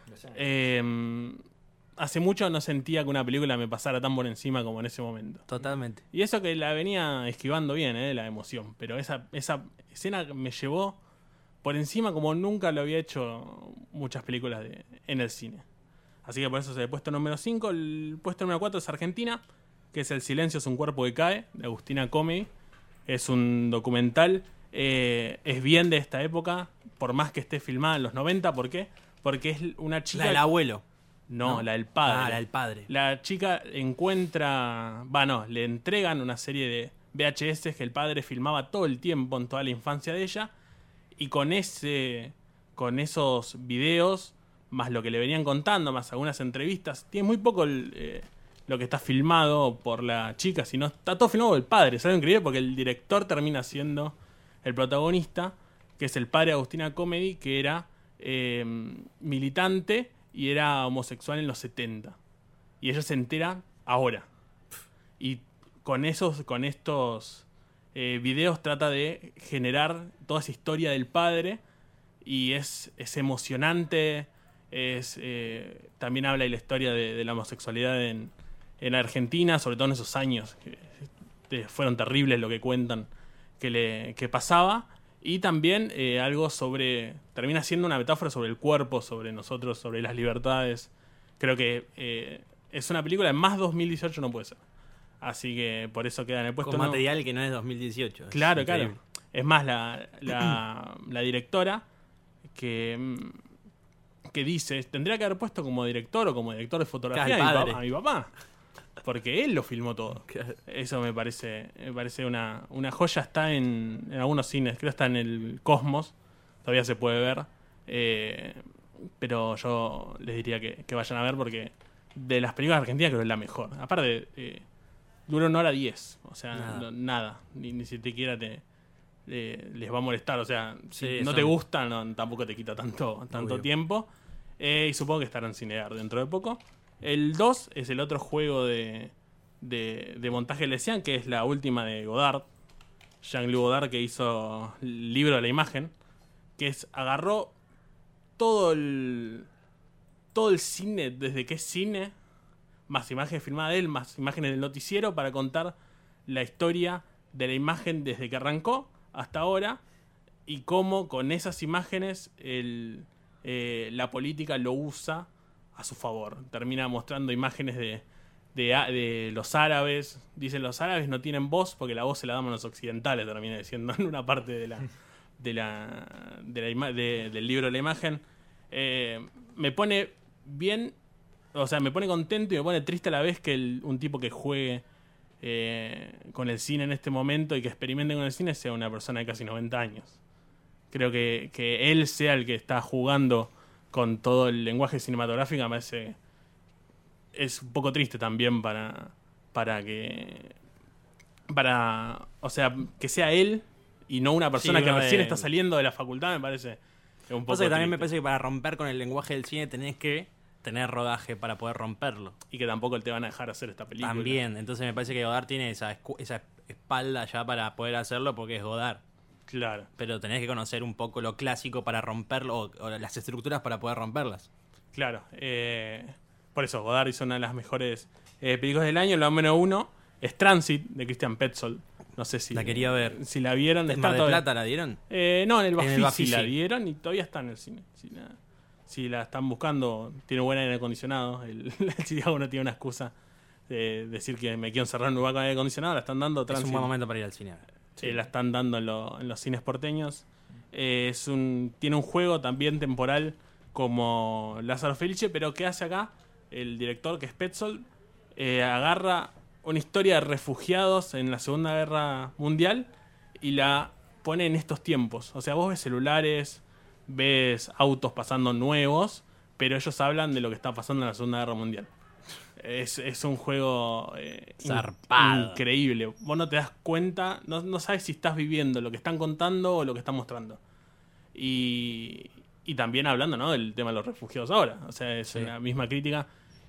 Eh, hace mucho no sentía que una película me pasara tan por encima como en ese momento. Totalmente. Y eso que la venía esquivando bien, eh, la emoción. Pero esa, esa escena me llevó por encima como nunca lo había hecho muchas películas de, en el cine. Así que por eso se le he puesto número cinco. El puesto número cuatro es Argentina, que es El silencio es un cuerpo que cae, de Agustina Comedy. Es un documental. Eh, es bien de esta época, por más que esté filmada en los noventa. ¿Por qué? Porque es una chica... La del abuelo. No, ¿no? la del padre. Ah, la del padre. La chica encuentra... Va, no, le entregan una serie de V H S que el padre filmaba todo el tiempo en toda la infancia de ella. Y con ese... Con esos videos, más lo que le venían contando, más algunas entrevistas, tiene muy poco el, eh, lo que está filmado por la chica, sino está todo filmado por el padre. Es algo increíble porque el director termina siendo el protagonista, que es el padre de Agustina Comedy, que era eh, militante y era homosexual en los setenta. Y ella se entera ahora. Y con esos, con estos eh, videos trata de generar toda esa historia del padre. Y es, es emocionante. Es, eh, también habla de la historia de, de la homosexualidad en, en Argentina, sobre todo en esos años que eh, fueron terribles lo que cuentan que le que pasaba. Y también eh, algo sobre... Termina siendo una metáfora sobre el cuerpo, sobre nosotros, sobre las libertades. Creo que eh, es una película en más dos mil dieciocho no puede ser. Así que por eso queda en el puesto. Con no- material que no es dos mil dieciocho. es Claro, increíble. claro. Es más, la, la, la directora que, mm, que dice, tendría que haber puesto como director o como director de fotografía Claro, a, el mi padre. papá, a mi papá. Porque él lo filmó todo. Claro. Eso me parece me parece una, una joya. Está en, en algunos cines, creo que está en el Cosmos. Todavía se puede ver. Eh, pero yo les diría que, que vayan a ver porque de las películas argentinas creo que es la mejor. Aparte, eh, dura una hora diez. O sea, Nada. no- nada. Ni, ni siquiera te, eh, les va a molestar. O sea, si Sí, no son- te gusta, no, tampoco te quita tanto, tanto Obvio. tiempo. Eh, y supongo que estará en Cinear dentro de poco. El dos es el otro juego de, de, de montaje Lesian, que es la última de Godard. Jean-Luc Godard, que hizo el libro de la imagen. Que es, agarró todo el, todo el cine, desde que es cine, más imágenes filmadas de él, más imágenes del noticiero, para contar la historia de la imagen desde que arrancó hasta ahora. Y cómo con esas imágenes el, eh, la política lo usa a su favor. Termina mostrando imágenes de, de, a- de los árabes. Dicen los árabes no tienen voz porque la voz se la damos los occidentales, termina diciendo en una parte de la, de la, de la ima- de- del libro de la imagen. Eh, me pone bien, o sea, me pone contento y me pone triste a la vez que el- un tipo que juegue eh, con el cine en este momento y que experimente con el cine sea una persona de casi noventa años. Creo que, que él sea el que está jugando con todo el lenguaje cinematográfico, me parece es un poco triste también para para que para o sea que sea él y no una persona Sí, que uno recién de- está saliendo de la facultad, me parece un poco Pasa que también me triste. parece que para romper con el lenguaje del cine tenés que tener rodaje para poder romperlo. Y que tampoco te van a dejar hacer esta película. También, entonces me parece que Godard tiene esa, escu- esa espalda ya para poder hacerlo porque es Godard. Claro. Pero tenés que conocer un poco lo clásico para romperlo o, o las estructuras para poder romperlas. Claro, eh, por eso Godard hizo una de las mejores eh, películas del año. La número uno es Transit, de Christian Petzold. No sé si La quería ver. Si la vieron. ¿En está Mar del todavía- Plata la dieron? Eh, no, en el En Bafisi, el Bafisi. la dieron y todavía está en el cine. Si la, si la están buscando, tiene buen aire acondicionado. El, el Chicago no tiene una excusa de decir que me quiero encerrar en un lugar con aire acondicionado. La están dando Es Transit. un buen momento para ir al cine. Eh, la están dando en, lo- en los cines porteños. Eh, es un, tiene un juego también temporal como Lázaro Felice, pero ¿qué hace acá? El director, que es Petzold, eh, agarra una historia de refugiados en la Segunda Guerra Mundial y la pone en estos tiempos. O sea, vos ves celulares, ves autos pasando nuevos, pero ellos hablan de lo que está pasando en la Segunda Guerra Mundial. Es, es un juego eh, in- Zarpado. increíble. Vos no te das cuenta, no, no sabes si estás viviendo lo que están contando o lo que están mostrando. Y, y también hablando, ¿no?, del tema de los refugiados ahora. O sea, es Sí. la misma crítica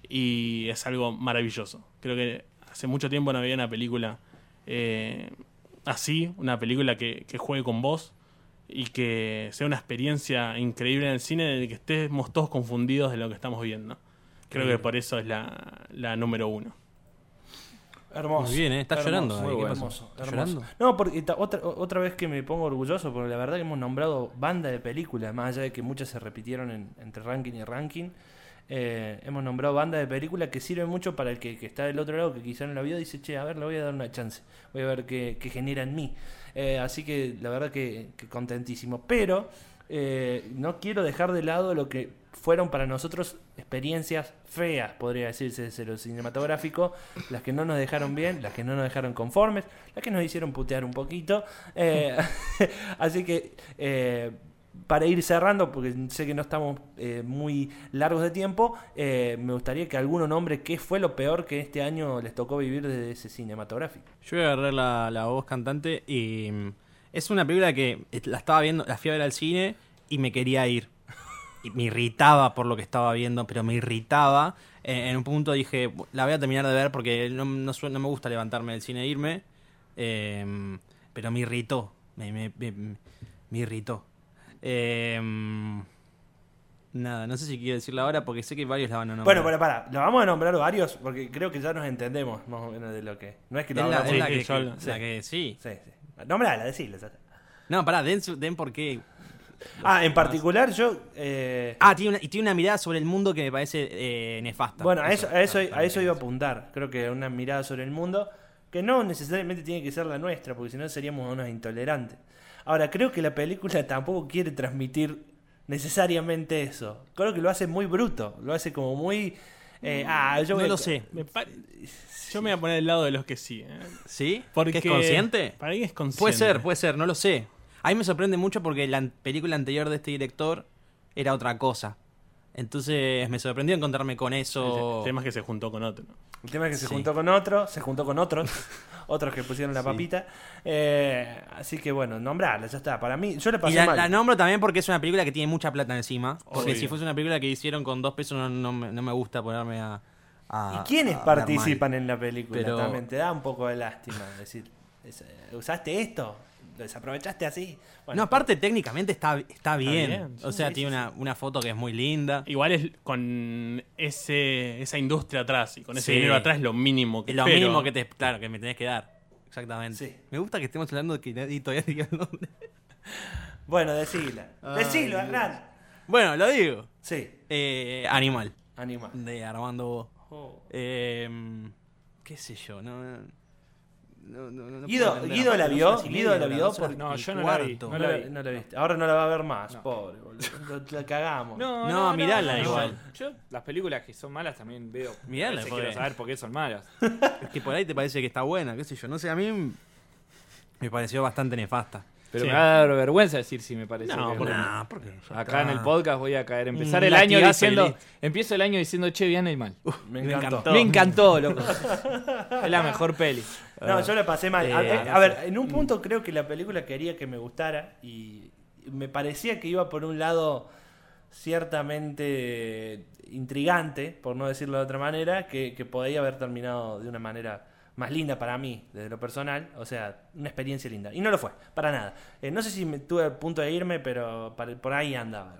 y es algo maravilloso. Creo que hace mucho tiempo no había una película eh, así, una película que, que juegue con vos y que sea una experiencia increíble en el cine, de que estemos todos confundidos de lo que estamos viendo. Creo Increíble. que por eso es la, la número uno. Hermoso. Muy bien, ¿eh? Está hermoso, llorando ahí, muy ¿qué bueno. pasó? Hermoso, ¿Está hermoso. llorando? No, porque ta- otra, otra vez que me pongo orgulloso, porque la verdad que hemos nombrado banda de películas, más allá de que muchas se repitieron en- entre ranking y ranking. Eh, hemos nombrado banda de películas que sirven mucho para el que, que está del otro lado, que quizá no la vio, dice, che, a ver, le voy a dar una chance, voy a ver qué, qué genera en mí. Eh, así que la verdad que, que contentísimo. Pero eh, no quiero dejar de lado lo que fueron para nosotros experiencias feas, podría decirse, desde lo cinematográfico, las que no nos dejaron bien, las que no nos dejaron conformes, las que nos hicieron putear un poquito. Eh, así que... Eh, para ir cerrando, porque sé que no estamos eh, muy largos de tiempo, eh, me gustaría que alguno nombre qué fue lo peor que este año les tocó vivir desde ese cinematográfico. Yo voy a agarrar la, la voz cantante y mm, es una película que la estaba viendo, la fui a ver al cine y me quería ir. Y me irritaba por lo que estaba viendo, pero me irritaba. Eh, en un punto dije, la voy a terminar de ver porque no, no, su- no me gusta levantarme del cine e irme. Eh, pero me irritó, me, me, me, me irritó. Eh, nada, no sé si quiero decirla ahora porque sé que varios la van a nombrar. Bueno, para, para, lo vamos a nombrar varios porque creo que ya nos entendemos más o menos de lo que. No es que lo es la, hablamos- es la sí, que, yo hablo- que- la que sí. Sí, sí. Nombrala, decila. ya está. No, pará, den, su- den por qué. Ah, en particular yo. eh, Ah, tiene una, y tiene una mirada sobre el mundo que me parece eh, nefasta. Bueno, a eso, a eso, para- a eso para- iba a apuntar. Creo que una mirada sobre el mundo que no necesariamente tiene que ser la nuestra, porque si no seríamos unos intolerantes. Ahora, creo que la película tampoco quiere transmitir necesariamente eso. Creo que lo hace muy bruto, lo hace como muy... eh, ah, yo No voy a- lo sé. Me pa- Yo me voy a poner del lado de los que sí. ¿eh? ¿Sí? Porque ¿Que es consciente? Para mí es consciente. Puede ser, puede ser, no lo sé. A mí me sorprende mucho porque la an- película anterior de este director era otra cosa. Entonces me sorprendió encontrarme con eso. El tema es que se juntó con otro. El tema es que se Sí. juntó con otro, se juntó con otros, otros que pusieron la Sí. papita. Eh, así que bueno, nombrarla, ya está. Para mí, yo le Y pasé la, mal. la nombro también porque es una película que tiene mucha plata encima. Porque Obvio. si fuese una película que hicieron con dos pesos no, no me, no me gusta ponerme a... a- ¿Y quiénes a ver participan mal. en la película? Pero- También te da un poco de lástima decir, es- ¿usaste esto? ¿Lo desaprovechaste así? Bueno, No, aparte técnicamente está, está bien. bien, O sí, sea, sí, tiene sí, una, una foto que es muy linda. Igual es con ese esa industria atrás y con ese Sí. dinero atrás es lo mínimo que Es lo espero. mínimo que te, claro, que me tenés que dar. Exactamente. Sí. Me gusta que estemos hablando de que nadie todavía diga el nombre. bueno, decila. Ay, Decilo, Dios. Hernán. Bueno, lo digo. Sí, Eh, Animal, anima. de Armando Bo. Oh. Eh, qué sé yo, no... no, no, no Guido- puedo entender. Guido la Aparte, vio, dos horas y Guido media, la las vio dos horas porque- No, y yo no la vi, cuarto. No, no la, la vi. no la viste. Ahora no la va a ver más, No. pobre, boludo. Lo, la cagamos. No, mirala igual. Yo las películas que son malas también veo. Mirala, A veces porque- quiero saber por qué son malas. Es que por ahí te parece que está buena, qué sé yo. No sé, a mí me pareció bastante nefasta. Pero Sí. me va a dar vergüenza decir si me parece. No, que es porque- buena. Nah, ¿por qué? Ya Acá en está. el podcast voy a caer. Empezar Un el año latigazo y diciendo. listo. Empiezo el año diciendo, che, bien y mal. me me encantó. encantó. Me encantó, loco. Es la mejor peli. No, yo la pasé mal. A, Eh, a- no a ver, en un punto creo que la película quería que me gustara y me parecía que iba por un lado ciertamente intrigante, por no decirlo de otra manera, que, que podía haber terminado de una manera más linda para mí, desde lo personal. O sea, una experiencia linda. Y no lo fue, para nada. Eh, no sé si me tuve a punto de irme, pero para- por ahí andaba.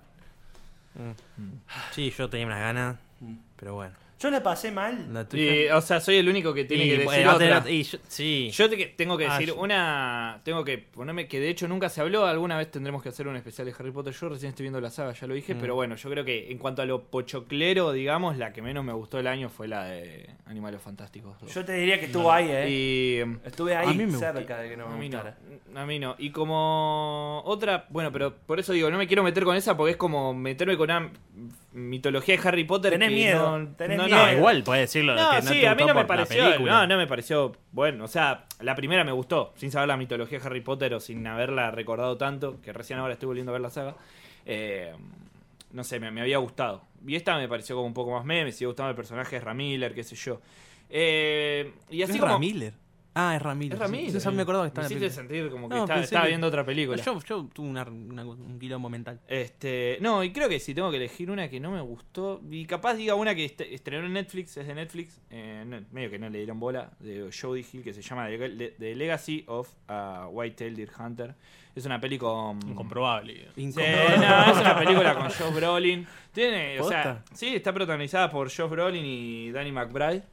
Sí, yo tenía unas ganas, Mm. pero bueno. Yo la pasé mal. La tuya. Y, o sea, soy el único que tiene Y, que decir bueno, otra. y yo- sí. Yo te que- tengo que Ah, decir yo- una. Tengo que ponerme. Que de hecho nunca se habló. Alguna vez tendremos que hacer un especial de Harry Potter. Yo recién estoy viendo la saga, ya lo dije. Mm. Pero bueno, yo creo que en cuanto a lo pochoclero, digamos, la que menos me gustó el año fue la de Animales Fantásticos. dos. Yo te diría que estuvo ahí, ¿eh? Y. Estuve A ahí mí me cerca de que no a me mí no, gustara. a mí no. Y como otra, bueno, pero por eso digo, no me quiero meter con esa porque es como meterme con una mitología de Harry Potter. Tenés que miedo, no- tenés no, miedo. No, no, igual puedes decirlo. no, que no sí, te a mí gustó no me por la pareció. película. No, no me pareció. Bueno, o sea, la primera me gustó, sin saber la mitología de Harry Potter o sin haberla recordado tanto, que recién ahora estoy volviendo a ver la saga. Eh, no sé, me, me había gustado. Y esta me pareció como un poco más meme, me sigue gustando el personaje de Ramiller, qué sé yo. Eh, y así ¿Es como. Ramiller? Ah, es Ramírez. Es Ramírez. Sí, eso me acordaba que estaba Me en la hiciste película. sentir como que No, estaba, pensé estaba que- viendo otra película. Yo, yo tuve una- una- un quilombo mental. Este, no, y creo que si tengo que elegir una que no me gustó, y capaz diga una que est- estrenó en Netflix, es de Netflix, eh, no- medio que no le dieron bola, de Jodie Hill, que se llama The, Le- The Legacy of a White-Tailed Deer Hunter. Es una peli con... Incomprobable. Sí, Incomprobable. no, es una película con Josh Brolin. Tiene, o sea, ¿Posta? sí, está protagonizada por Josh Brolin y Danny McBride.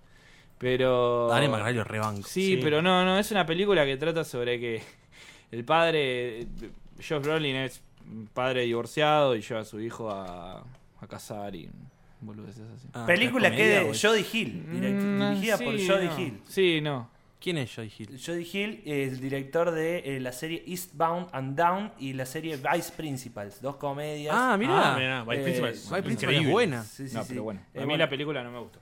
Pero. Dale, McBride lo rebanco. Sí, Sí. pero no, no, es una película que trata sobre que el padre. Josh Brolin es un padre divorciado y lleva a su hijo a, a casar y. Boludeces así. Ah, Película ¿es que comedia de o es- Jodie Hill, direct- Mm, dirigida sí, por Jodie no. Hill. Sí, no. ¿Quién es Jodie Hill? Jodie Hill es el director de eh, la serie Eastbound and Down y la serie Vice Principals, dos comedias. Ah, mirá. Ah, mirá, Vice Eh, Principal es Vice Principal increíble. es buena. Sí, sí, no, sí. pero bueno. Eh, A mí bueno, la película no me gustó.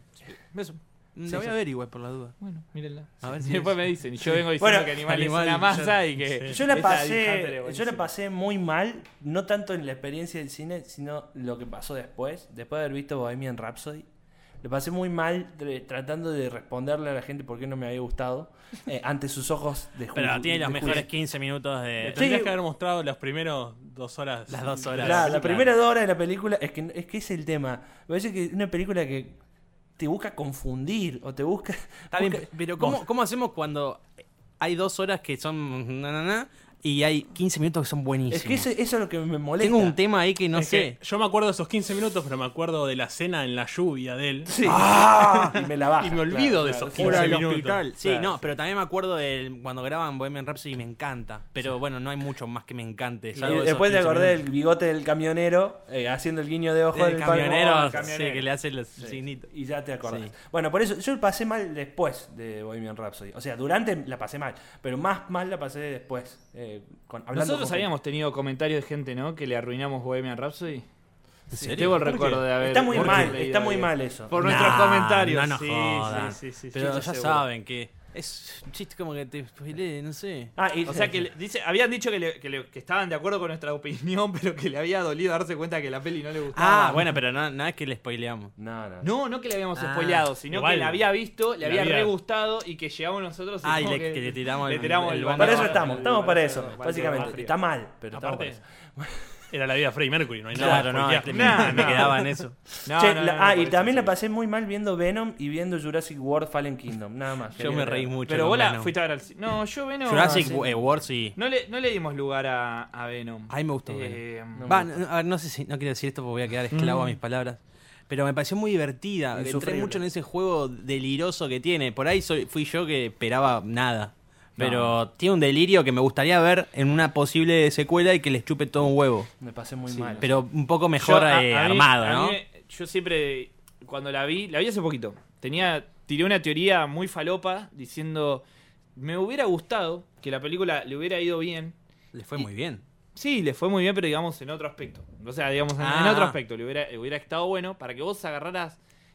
Eso. La Sí, voy sí. a ver igual por la duda. Bueno, mírenla. A ver Y si después es- me dicen. Y yo vengo diciendo Bueno, que Animal, Animal, es una masa y que. sí. Yo la esta pasé, Hunter es yo la buenísima. pasé muy mal, no tanto en la experiencia del cine, sino lo que pasó después, después de haber visto Bohemian Rhapsody. Lo pasé muy mal de- tratando de responderle a la gente por qué no me había gustado eh, ante sus ojos de juicio. Pero tiene los de mejores juicio. quince minutos Le de... tendrías Sí. que haber mostrado las primeras dos horas. Las dos horas. Claro, la Claro. primera dos horas de la película es que es que es el tema. Me parece que es una película que te busca confundir o te busca. Está bien, busca- pero ¿cómo, ¿cómo hacemos cuando hay dos horas que son na, na, na, y hay quince minutos que son buenísimos? Es que eso, eso es lo que me molesta. Tengo un tema ahí que no Es sé. que yo me acuerdo de esos quince minutos, pero me acuerdo de la cena en la lluvia de él. Sí. ¡Ah! Y me la baja. Y me olvido de esos quince Fuera del minutos. hospital. Sí, Claro. no, pero también me acuerdo de cuando graban Bohemian Rhapsody y me encanta. Pero bueno, no hay mucho más que me encante. Y salvo esos después te quince acordé minutos. del bigote del camionero eh, haciendo el guiño de ojo Del del camionero, palmo. Oh, el sí, camionero. que le hace los Sí. signitos. Y ya te acordás. Sí. Bueno, por eso yo pasé mal después de Bohemian Rhapsody. O sea, durante la pasé mal, pero más mal la pasé después. eh, con, hablando Nosotros con- habíamos tenido comentarios de gente, ¿no? Que le arruinamos Bohemian Rhapsody. ¿En Sí, serio? tengo el ¿Por recuerdo qué? de haber. Está muy haber mal, leído está muy ahí. mal eso. Por Nah, nuestros comentarios. no nos sí, jodan. sí, sí, sí, Pero estoy ya seguro. saben que es un chiste como que te spoileé, no sé. Ah, y- O sea que le- dice, habían dicho que, le- que, le- que estaban de acuerdo con nuestra opinión, pero que le había dolido darse cuenta que la peli no le gustaba. Ah, bueno, pero no, no es que le spoileamos. No, no. No, no que le habíamos Ah, spoileado, sino igual. que la había visto, le La había había- re gustado y que llegamos nosotros y Ah, y como le- que le tiramos el- tiramos el el balde. Para balde eso de- estamos, el estamos para balde eso, de- balde básicamente. de- Está mal, pero estamos Aparte, para eso. era la vida de Freddie Mercury, no hay nada. Claro, no, que es que me, Nah, me nah. quedaba en eso. No, Che, no, la- no, no, ah, por y eso también sí. la pasé muy mal viendo Venom y viendo Jurassic World Fallen Kingdom, nada más. Yo me reí mucho. Pero con vos la Venom. fuiste a ver al cine. No, yo Venom. Jurassic sí. eh, World sí. No le, no le dimos lugar a, a Venom. A mí me gustó Eh, No Va, me no, a ver, no sé si no quiero decir esto porque voy a quedar esclavo a mis palabras. Pero me pareció muy divertida. Entré Insufrible. mucho en ese juego deliroso que tiene. Por ahí soy, fui yo que esperaba nada. Pero tiene un delirio que me gustaría ver en una posible secuela y que les chupe todo un huevo. Me pasé muy Sí, mal. Pero un poco mejor Yo, a- eh, a mí- armado, a ¿no? mí me- yo siempre, cuando la vi, la vi hace poquito, tenía, tiré una teoría muy falopa diciendo, me hubiera gustado que la película le hubiera ido bien. Le fue y- muy bien. Sí, le fue muy bien, pero digamos en otro aspecto. O sea, digamos en, Ah. en otro aspecto, le hubiera, le hubiera estado bueno para que vos agarraras...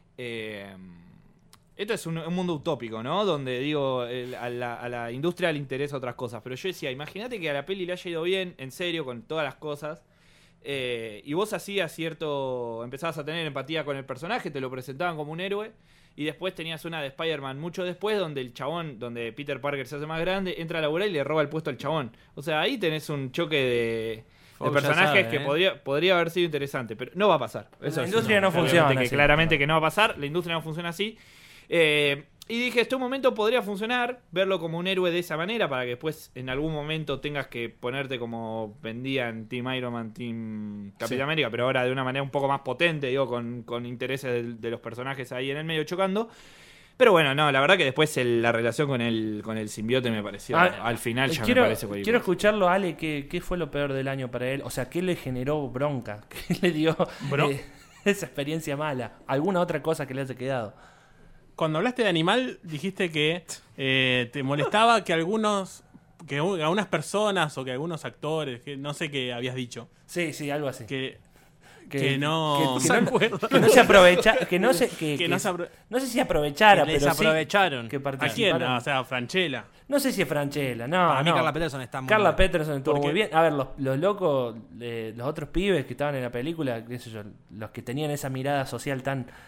eh, esto es un, un mundo utópico, ¿no? Donde, digo, el- a, la, a la industria le interesa otras cosas. Pero yo decía, imagínate que a la peli le haya ido bien, en serio, con todas las cosas. eh, y vos hacías cierto... Empezabas a tener empatía con el personaje, te lo presentaban como un héroe. Y después tenías una de Spider-Man mucho después, donde el chabón, donde Peter Parker se hace más grande, entra a laburar y le roba el puesto al chabón. O sea, ahí tenés un choque de... Oh, de ya personajes sabe, que ¿eh? podría, podría haber sido interesante, pero no va a pasar. Eso La es industria una- no funciona claramente que así. claramente que no va a pasar, la industria no funciona así. Eh, y dije, este momento podría funcionar, verlo como un héroe de esa manera, para que después en algún momento tengas que ponerte como vendía en Team Iron Man, Team Capitán Sí. América, pero ahora de una manera un poco más potente, digo, con, con intereses de, de los personajes ahí en el medio chocando. Pero bueno, no, la verdad que después el- la relación con el, con el simbiote me pareció, Ah, al final ya quiero, me parece cualquier quiero cosa. escucharlo, Ale, ¿qué, ¿qué fue lo peor del año para él? O sea, ¿qué le generó bronca? ¿Qué le dio Bro- eh, esa experiencia mala? ¿Alguna otra cosa que le haya quedado? Cuando hablaste de animal, dijiste que eh, te molestaba que algunos, que u- algunas personas o que algunos actores, que no sé qué habías dicho, Sí, sí, algo así. que, que no- que, no no, se acuerda. que no se aprovecha, que no se, que, que que- no se apro- no sé si aprovechara, Que les pero sí aprovecharon. que ¿A quién? participaron. Ah, o sea, Franchella. No sé si es Franchella, no, Para mí no. Carla Peterson está muy Carla bien. Peterson estuvo Porque- muy bien. A ver, los, los locos, eh, los otros pibes que estaban en la película, qué sé yo, los que tenían esa mirada social tan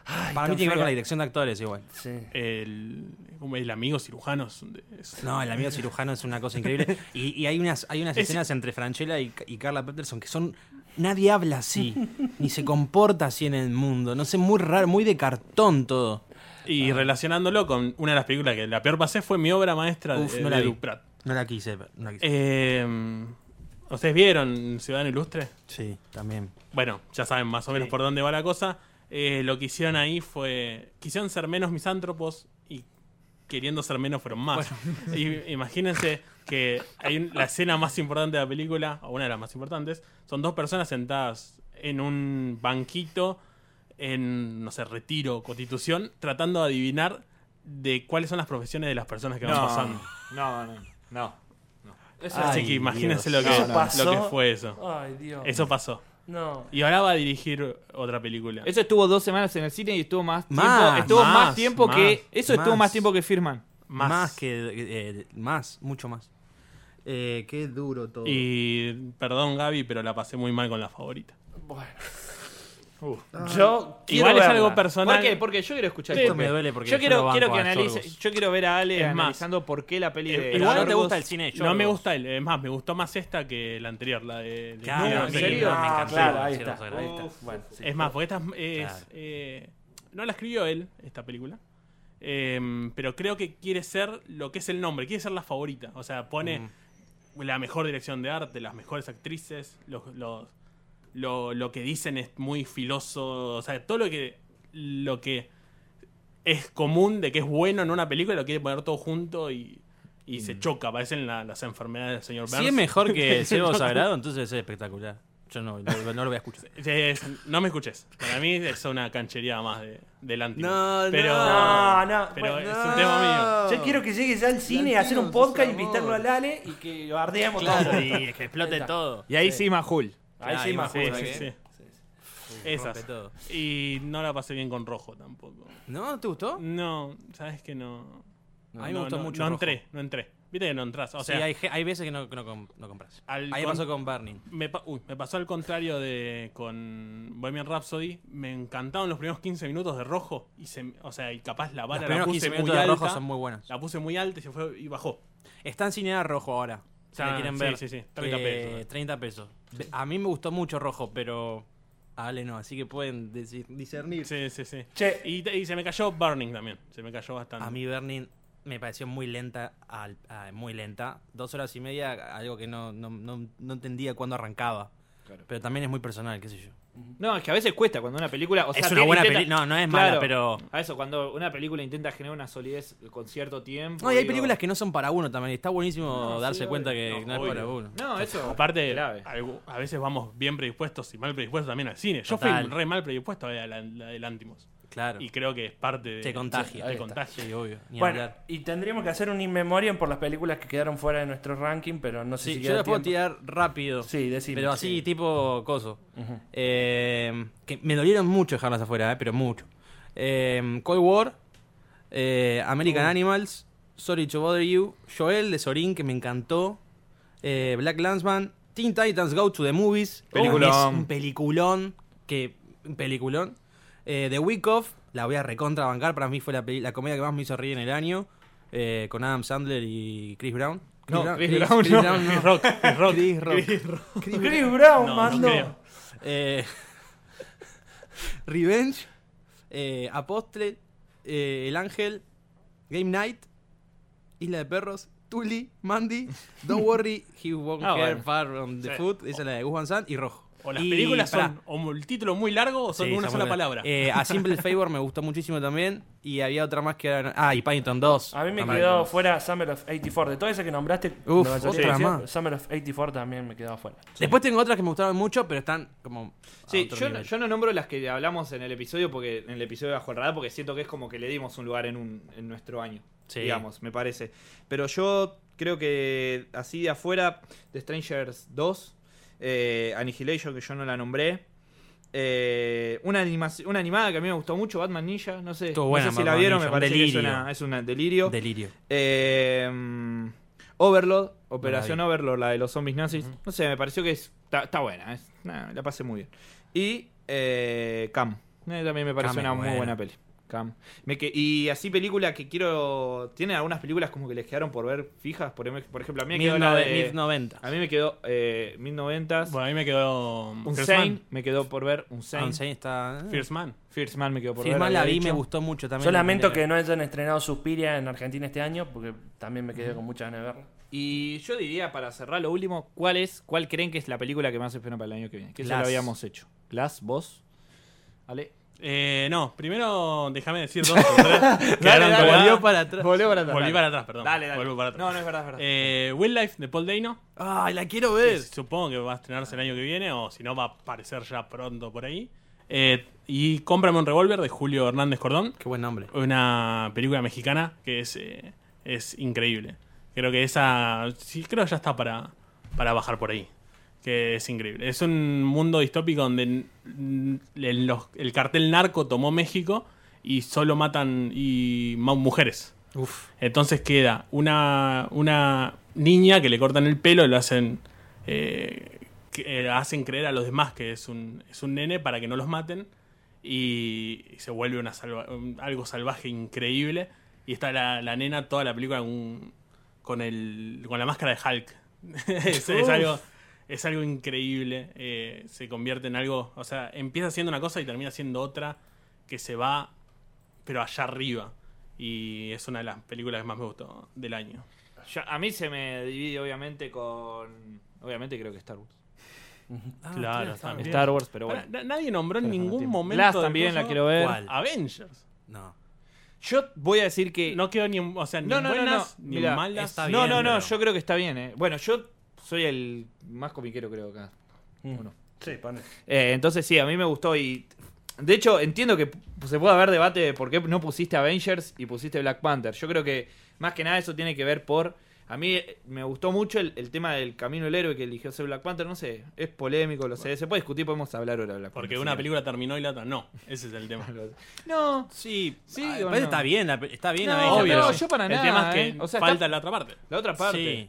Ay, Para tan mí tiene que ver con la fea. dirección de actores igual. Sí. El, como el amigo cirujano es un- es- No, el amigo cirujano es una cosa increíble. Y, y hay unas, hay unas Es- escenas entre Francella y, y Carla Peterson que son... Nadie habla así, ni se comporta así en el mundo. No sé, muy raro, muy de cartón todo. Y relacionándolo con una de las películas que la peor pasé fue mi obra maestra Uf, de, no de la vi. Duprat. No la quise ver. No la quise. Eh, ¿Ustedes vieron Ciudadano Ilustre? Sí, también. Bueno, ya saben más o menos Sí. por dónde va la cosa. Eh, lo que hicieron ahí fue... Quisieron ser menos misántropos y queriendo ser menos fueron más. Y, imagínense que hay un- la escena más importante de la película, o una de las más importantes, son dos personas sentadas en un banquito en, no sé, Retiro, Constitución, tratando de adivinar de cuáles son las profesiones de las personas que van No, pasando. no, no, no. Eso, Ay, Así que imagínense lo Dios. que, eso pasó. lo que fue eso. Ay, Dios. Eso pasó. No. Y ahora va a dirigir otra película. Eso estuvo dos semanas en el cine y estuvo más tiempo, Más, estuvo más, más, tiempo más, que eso estuvo más. más tiempo que Firman. Más, Más. que... eh, más, mucho más. Eh, qué duro todo. Y perdón, Gaby, pero la pasé muy mal con la favorita. Bueno. Yo quiero Igual es verla. algo personal. ¿Por qué? Porque yo quiero escuchar Sí, esto. Esto me duele porque yo yo quiero, lo banco quiero que a analice, Yorgos. yo quiero ver a Ale Es más, analizando por qué la peli eh, de igual Igual no te Yorgos- gusta el cine. No me Yorgos. gusta el. Es más, me gustó más esta que la anterior, la de. de- Claro, No, a ¿en mí serio? me Ah, encantó. claro, ahí Sí, está. o sea, ahí está. Uf, bueno, sí. Es más, porque esta es. Claro. eh, no la escribió él, esta película. eh, pero creo que quiere ser lo que es el nombre, quiere ser la favorita. O sea, pone Mm. la mejor dirección de arte, las mejores actrices, los, los- lo, lo que dicen es muy filoso. O sea, todo lo que, lo que es común de que es bueno en una película lo quiere poner todo junto y, y se choca. Parecen la- las enfermedades del señor Burns. Si es mejor que el Ciervo Sagrado, entonces es espectacular. Yo no, no, no lo voy a escuchar. Es- no me escuches. Para mí es una canchería más de, del antiguo. No, pero, No, no, Pero bueno, es un tema mío. Yo quiero que llegue ya al cine a hacer un podcast, invitarlo al Ale y que bardeamos Claro, todo. y que explote todo. Y ahí Sí. sí, Majul. Ahí Ah, sí, y más Sí, justo, sí, ¿eh? sí. Rompe Esas. todo. Y no la pasé bien con rojo tampoco. ¿No? ¿Te gustó? No, sabes que no. A mí me no, gustó no, mucho No rojo. entré, no entré. Viste que no entras. O sea, sí, hay, ge- hay veces que no, que no, com- no compras. al Ahí con- pasó con Burning. me, pa- uy, me pasó al contrario de con Bohemian Rhapsody. Me encantaron los primeros quince minutos de rojo. Y se, o sea, y capaz la Los vara la primeros puse quince muy minutos de alta. rojo son muy buenos. La puse muy alta y se fue y bajó. Está en Cinea Rojo ahora. Si Ah, la quieren sí, ver. sí, sí, treinta Eh, pesos. treinta pesos. A mí me gustó mucho Rojo, pero a Ale no. Así que pueden deci- discernir. Sí, sí, sí. Che, Y, y se me cayó Burning también. Se me cayó bastante. A mí Burning me pareció muy lenta, al- a- muy lenta. Dos horas y media, algo que no, no, no, no entendía cuándo arrancaba. Pero también es muy personal, qué sé yo. No, es que a veces cuesta cuando una película. O sea, es una te- buena intenta- película. No, no es mala, Claro, pero... A eso, cuando una película intenta generar una solidez con cierto tiempo. No, y hay digo- películas que no son para uno también. Está buenísimo No, darse sí, cuenta obvio. que No, no, es obvio. para uno. No, eso. Aparte, grave. algo- a veces vamos bien predispuestos y mal predispuestos también al cine. Yo Total. fui re mal predispuesto a la, la, la del Antimos. Claro. Y creo que es parte de. Te contagia. Te contagia. Sí, obvio. Ni bueno, hablar. y tendríamos que hacer un in memoriam por las películas que quedaron fuera de nuestro ranking, pero no sé Sí, si yo queda las puedo tiempo. tirar rápido. Sí, decime. Pero así, Sí. tipo coso. Ujú. Eh, que me dolieron mucho dejarlas afuera, eh, pero mucho. Eh, Cold War, eh, American Animals, Sorry to Bother You, Joel de Sorin, que me encantó, eh, Black Landsman, Teen Titans Go to the Movies, Peliculón. es un peliculón, que un peliculón. Eh, The Week Off, la voy a recontrabancar, para mí fue la, peli- la comedia que más me hizo reír en el año, eh, con Adam Sandler y Chris Brown. No, Brown- Chris Brown no. Brown Chris Rock, Chris Rock. Chris Rock. Chris Brown, No, no mando. creo. Eh, Revenge, eh, Apostle, eh, El Ángel, Game Night, Isla de Perros, Tully, Mandy, Don't Worry, He Won't Ah, Care bueno. Far on the Sí. Foot, esa es la de Gus Van Sant, y Rojo. O las Y, películas pará, son o el título muy largo o son sí, una está sola muy buena. palabra. Eh, A Simple Favor me gustó muchísimo también, y había otra más que era... Ah, y Paddington dos. A mí me también. quedó fuera Summer of ochenta y cuatro. De todas esas que nombraste, Uf, la mayoría otra decía, más. Summer of ochenta y cuatro también me quedaba fuera. Después tengo otras que me gustaron mucho, pero están como... a Sí, otro yo, no- nivel. yo no nombro las que hablamos en el episodio porque en el episodio de Bajo el Radar porque siento que es como que le dimos un lugar en un en nuestro año, Sí. digamos, me parece. Pero yo creo que así de afuera, The Strangers dos, eh, Annihilation, que yo no la nombré, eh, una, animación, una animada que a mí me gustó mucho, Batman Ninja, no sé, Estuvo no buena sé si la Batman vieron, Ninja, me un parece que es delirio. una, es un delirio. Delirio. Eh, mm, Overlord, Operación vi. Overlord, la de los zombies nazis. No sé, me pareció que es- está, está buena. es- nah, la pasé muy bien. Y eh, Cam, Eh, también me parece Cam es una muy buena. buena peli. Cam. Me que, y así película que quiero... ¿Tienen algunas películas como que les quedaron por ver fijas? Por, em- por ejemplo, a mí me quedó la de... mil noventa. A mí me quedó eh, mil noventas. Bueno, a mí me quedó. un First Saint Man. me quedó por ver. Un Ah, Saint. un Saint está... First Man. First Man me quedó por First ver. Man la había vi, me dicho. gustó mucho también. Yo lamento que no hayan estrenado Suspiria en Argentina este año, porque también me quedé con muchas ganas de verla. Y yo diría, para cerrar lo último, ¿cuál es, cuál creen que es la película que más esperan para el año que viene? Que eso Glass. lo habíamos hecho. Glass, vos. ¿Vale? Eh, no, primero déjame decir dos o tres. Dale, Quedaron dale, colgadas. Volvió para atrás. Volvió para atrás. Volví dale. para atrás, perdón. Dale, dale. Vuelvo para atrás. No, no es verdad, es verdad. Eh, Wildlife de Paul Dano. Ay, la quiero ver. Supongo que va a estrenarse el año que viene, o si no, va a aparecer ya pronto por ahí. Eh, y Cómprame un revólver de Julio Hernández Cordón. Qué buen nombre. Una película mexicana que es, eh, es increíble. Creo que esa. Sí, creo que ya está para, para bajar por ahí. Que es increíble. Es un mundo distópico donde mm, el, los- el cartel narco tomó México y solo matan y ma- mujeres. Uf. Entonces queda una, una niña que le cortan el pelo y lo hacen. eh, que, eh, hacen creer a los demás que es un, es un nene para que no los maten. Y, y se vuelve una salva- un- algo salvaje increíble. Y está la, la nena toda la película con, un- con, el, con la máscara de Hulk. es, es algo, es algo increíble. eh, se convierte en algo. O sea, empieza siendo una cosa y termina siendo otra que se va, pero allá arriba. Y es una de las películas que más me gustó del año. Yo- a mí se me divide obviamente con... Obviamente creo que Star Wars. Ah, Claro, está también. Star Wars, pero Pará, bueno. na- nadie nombró en Pero ningún fanatismo. momento. Glass del también la coso quiero ver. ¿Cuál? Avengers. No. Yo voy a decir que... No quedó ni, en- o sea, ni No, en no, no, buenas no. ni Mirá, en malas. está no, bien, no, no, pero- yo creo que está bien, eh. Bueno, yo soy el más comiquero creo acá. Mm. ¿O no? Sí, pone. Eh, entonces sí, a mí me gustó y... De hecho, entiendo que p- se puede haber debate de por qué no pusiste Avengers y pusiste Black Panther. Yo creo que más que nada eso tiene que ver por... A mí eh, me gustó mucho el, el tema del camino del héroe que eligió ser Black Panther. No sé, es polémico, lo sé. Se puede discutir, podemos hablar ahora de Black Porque Panther. una sí. película terminó y la otra no. Ese es el tema. No, Sí, Sí, ah, o parece no. está bien, la pe- está bien. No, Avengers, Obvio. no, pero- yo para el nada. tema es que eh. O sea, falta está- la otra parte. la otra parte. Sí.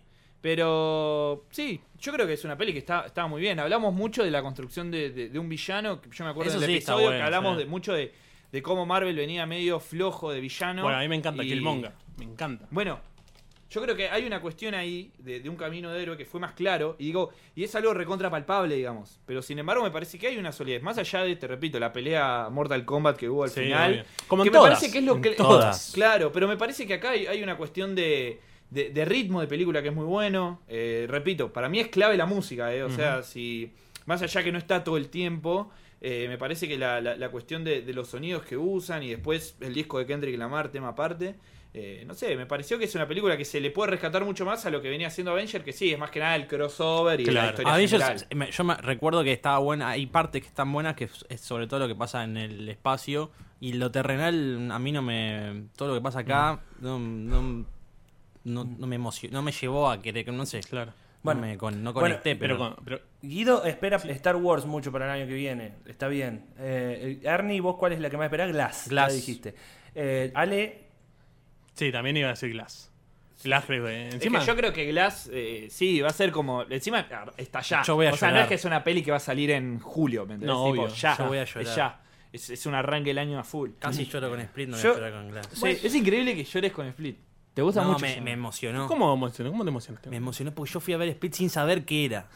Pero sí, yo creo que es una peli que está, estaba muy bien. Hablamos mucho de la construcción de, de- de un villano. que Yo me acuerdo Eso del sí está episodio bueno, que hablamos sí. de mucho de, de cómo Marvel venía medio flojo de villano. Bueno, a mí me encanta y- Killmonger. Me encanta. Bueno, yo creo que hay una cuestión ahí de, de un camino de héroe que fue más claro. Y digo, y es algo recontra palpable, digamos. Pero sin embargo, me parece que hay una solidez. Más allá de, te repito, la pelea Mortal Kombat que hubo al Sí, final. obvio. Como en que todas, me parece que es lo en que. todas. Claro, pero me parece que acá hay, hay una cuestión de, de, de ritmo de película que es muy bueno. Eh, repito, para mí es clave la música, eh. O sea, si. Más allá que no está todo el tiempo. eh, me parece que la, la- la cuestión de, de los sonidos que usan y después el disco de Kendrick Lamar, tema aparte. eh, no sé, me pareció que es una película que se le puede rescatar mucho más a lo que venía haciendo Avenger, que sí, es más que nada el crossover y la Claro. historia Avengers, general. me- yo me recuerdo que estaba buena, hay partes que están buenas, que es es sobre todo lo que pasa en el espacio, y lo terrenal a mí no me... Todo lo que pasa acá no, no, no, no me emocionó, no me llevó a querer, no sé, Claro. Bueno, no, me con- no bueno, conecté, Pero, pero... con- pero Guido espera Star Wars mucho para el año que viene. Está bien. Eh, Ernie, ¿vos cuál es la que más esperás? Glass. Glass. Ya dijiste. Eh, Ale, sí, también iba a decir Glass. Glass creo que encima. Es que yo creo que Glass, eh, sí, va a ser como. Encima está ya. Yo voy a o sea, no llorar. es que es una peli que va a salir en julio, ¿me entendés? No, Tipo, obvio. ya. Yo voy a Es llorar. ya. Es, es un arranque el año a full. Casi lloro con Split, no voy Yo- a llorar con Glass. Sí, es increíble que llores con Split. ¿Te gusta No, mucho? me, eso? me emocionó. ¿Cómo, emocionó? ¿Cómo te emocionaste? Me emocionó porque yo fui a ver Split sin saber qué era.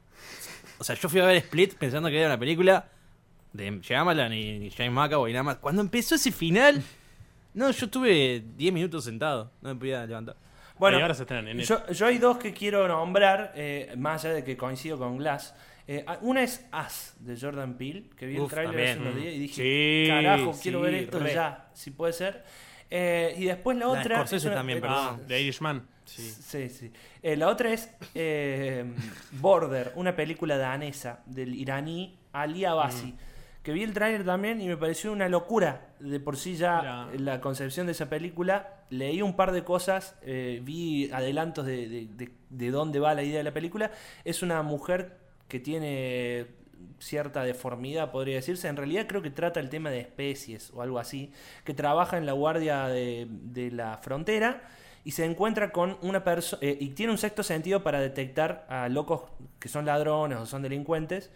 O sea, yo fui a ver Split pensando que era una película de Shyamalan y James McAvoy y nada más. Cuando empezó ese final, no, yo estuve diez minutos sentado, no me podía levantar. bueno, Y ahora se estrenan en enero. yo, yo hay dos que quiero nombrar, eh, más allá de que coincido con Glass. Eh, una es As, de Jordan Peele, que vi el Uf, tráiler también. hace unos días y dije, Sí, carajo, sí, quiero ver esto re. ya, si puede ser. Eh, y después la La de otra... Scorsese es una- también, eh, perdón. Ah, The Irishman. Sí. Sí, sí. Eh, la otra es eh, Border, una película danesa del iraní Ali Abbasi. Que vi el tráiler también y me pareció una locura. De por sí ya Ya. la concepción de esa película. Leí un par de cosas, eh, vi adelantos de, de, de, de dónde va la idea de la película. Es una mujer que tiene cierta deformidad, podría decirse. En realidad creo que trata el tema de especies o algo así. Que trabaja en la guardia de, de la frontera y se encuentra con una persona y tiene un sexto sentido para detectar a locos que son ladrones o son delincuentes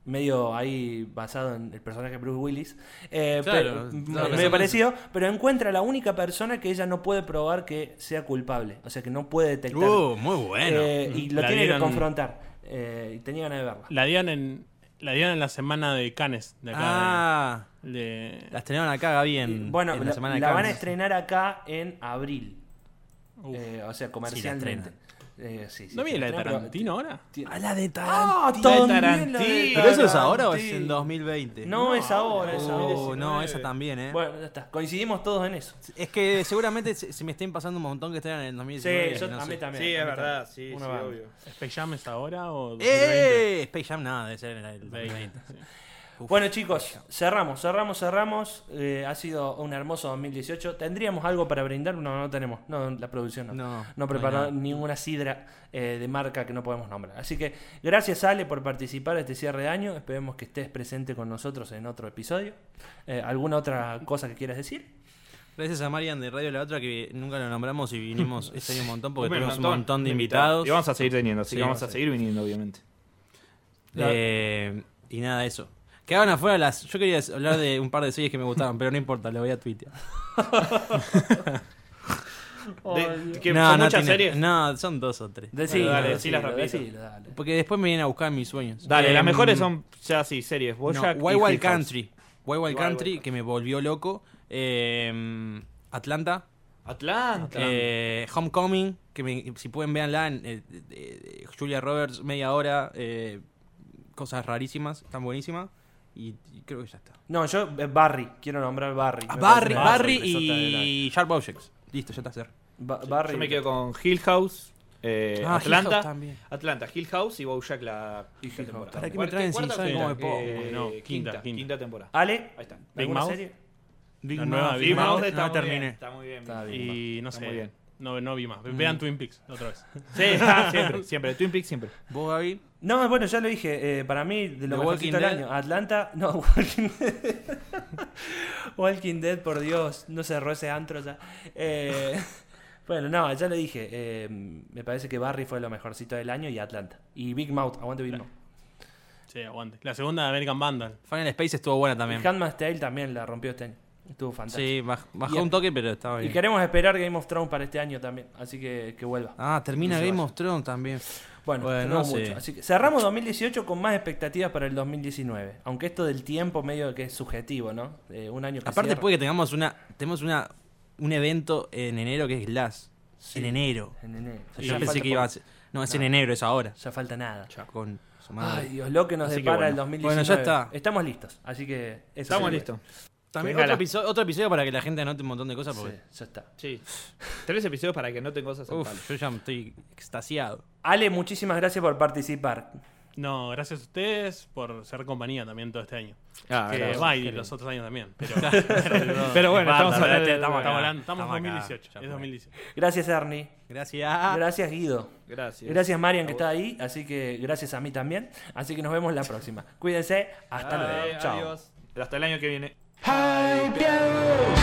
medio ahí basado en el personaje de Bruce Willis, eh, Claro, pero- claro, medio eso- parecido, pero encuentra la única persona que ella no puede probar que sea culpable, o sea que no puede detectar. Uh, muy bueno. Eh, y lo La tiene dieron- que confrontar. Eh, y tenía ganas de verla. La dieron en, la dieron en la semana de Cannes. De acá Ah, de, de- la estrenaron acá, Gaby, Y, en, bueno, en la, la, semana de la van a Cannes. estrenar acá en abril. Uf. Eh, o sea, Sí, comercialmente. la Eh, sí, sí, ¿No se viene la de estrena, pero Tarantino ahora? tiene- Ah, la de ¡Ah, Tarantino. también Tarantino. la de ¿Pero eso es ahora o es Tarantino! en dos mil veinte? No, es ahora, es ahora. Uh, no, esa también, ¿eh? Bueno, ya está. Coincidimos todos en eso. Es que seguramente se, se me estén pasando un montón que estén en el dos mil diecinueve. Sí, yo no a sé. mí también. Sí, a es mí verdad, también. sí, Una sí, banda. obvio. ¿Space Jam es ahora o dos mil veinte? ¡Eh! Space Jam nada, debe ser en el dos mil veinte. Sí. Uf. Bueno, chicos, cerramos, cerramos, cerramos. Eh, ha sido un hermoso dos mil dieciocho. ¿Tendríamos algo para brindar? No, no tenemos. No, la producción no. No, No, no preparó hay nada. ninguna sidra eh, de marca que no podemos nombrar. Así que gracias, Ale, por participar de este cierre de año. Esperemos que estés presente con nosotros en otro episodio. Eh, ¿Alguna otra cosa que quieras decir? Gracias a Marian de Radio La Otra, que nunca lo nombramos y vinimos este año un montón porque Un tuvimos un montón montón de de invitados. Y vamos a seguir teniendo, así Sí, que vamos vamos a a seguir viniendo, obviamente. Eh, y nada, eso. Quedaban afuera las. Yo quería hablar de un par de series que me gustaban, pero no importa, lo voy a tuitear. De- que no, son no muchas tiene- series. No, son dos o tres. Decilo, dale, decilo, decilas rapidito. decilo, dale. Porque después me vienen a buscar mis sueños. Dale, Eh, las mejores son ya sí, series. no, Bojack y Wild Wild Hill House. Country. Wild Wild Wild Country, Wild que me volvió loco. Eh, Atlanta. Atlanta. Eh, Homecoming, que me- si pueden véanla. En, eh, eh, eh, Julia Roberts, media hora. eh, cosas rarísimas, están buenísimas. Y, y creo que ya está. No, yo, eh, Barry, quiero nombrar Barry. Ah, Me Barry, parece una Barry sorpresota de la- y Sharp Objects. Listo, ya está hacer. Ba- Barry. Yo me quedo con Hill House, eh, Ah, Hill Atlanta, House también. Atlanta, Hill House y Bojack la Y Hill quinta House. temporada. ¿Para qué me Cuarta- traen si cuarta o saben quinta? cómo me pongo? Eh, No, quinta, quinta, quinta, quinta. temporada. Ale, Ahí está. Big ¿alguna Mouth. serie? Big La Mouth. nueva Big Big Mouth. Mouth no está muy terminé. bien. Está muy bien. Está bien. Y no Está sé, muy bien. no, no vi más. Vean Twin Peaks otra vez. Sí, ah, siempre, siempre. Twin Peaks siempre. ¿Vos, Gaby? No, bueno, ya lo dije. eh, para mí, de lo The mejorcito del Walking año. Atlanta. No, Walking Dead. Walking Dead, por Dios. No cerró ese antro ya. Eh, bueno, no, ya lo dije. eh, me parece que Barry fue lo mejorcito del año y Atlanta. Y Big Mouth. Aguante Big Mouth. Sí, aguante. La segunda de American Vandal. Final Space estuvo buena también. Y Handmaid's Tale también la rompió este año. Estuvo fantástico. Sí, baj- bajó Y- un toque, pero estaba Y bien. queremos esperar Game of Thrones para este año también. Así que que vuelva. Ah, termina No se Game vaya. of Thrones también. Bueno, Bueno, tenemos no sé. mucho. Así que cerramos dos mil dieciocho con más expectativas para el dos mil diecinueve. Aunque esto del tiempo medio que es subjetivo, ¿no? Eh, un año que Aparte cierra. puede que tengamos una tenemos una un evento en enero que es Glass. Sí. En enero. En enero. O sea, Yo ya pensé falta que iba a poco. ser. No, es No. en enero, es ahora. Ya falta nada. Con su madre. Ay, Dios, lo que nos Así que depara bueno. el dos mil Bueno, diecinueve. ya está. Estamos listos. Así que eso Estamos sería. listos. También Venga, otro la- episodio, otro episodio para que la gente anote un montón de cosas. Porque, Sí, ya está. Sí. Tres episodios para que no tengan cosas en palo. uf, yo ya estoy extasiado. Ale, muchísimas gracias por participar. No, gracias a ustedes por ser compañía también todo este año. Ah, que gracias. va, y los otros años también. Pero, Pero bueno, estamos Basta, hablando de- estamos, acá, hablando, estamos en acá, dos mil dieciocho. ya Es fue. dos mil dieciocho. Gracias, Ernie. Gracias. Gracias, Guido. Gracias. Gracias, Marian, que está ahí. Así que gracias a mí también. Así que nos vemos la próxima. Cuídense. Hasta Bye, luego. Chao. adiós. Hasta el año que viene. Hypeados.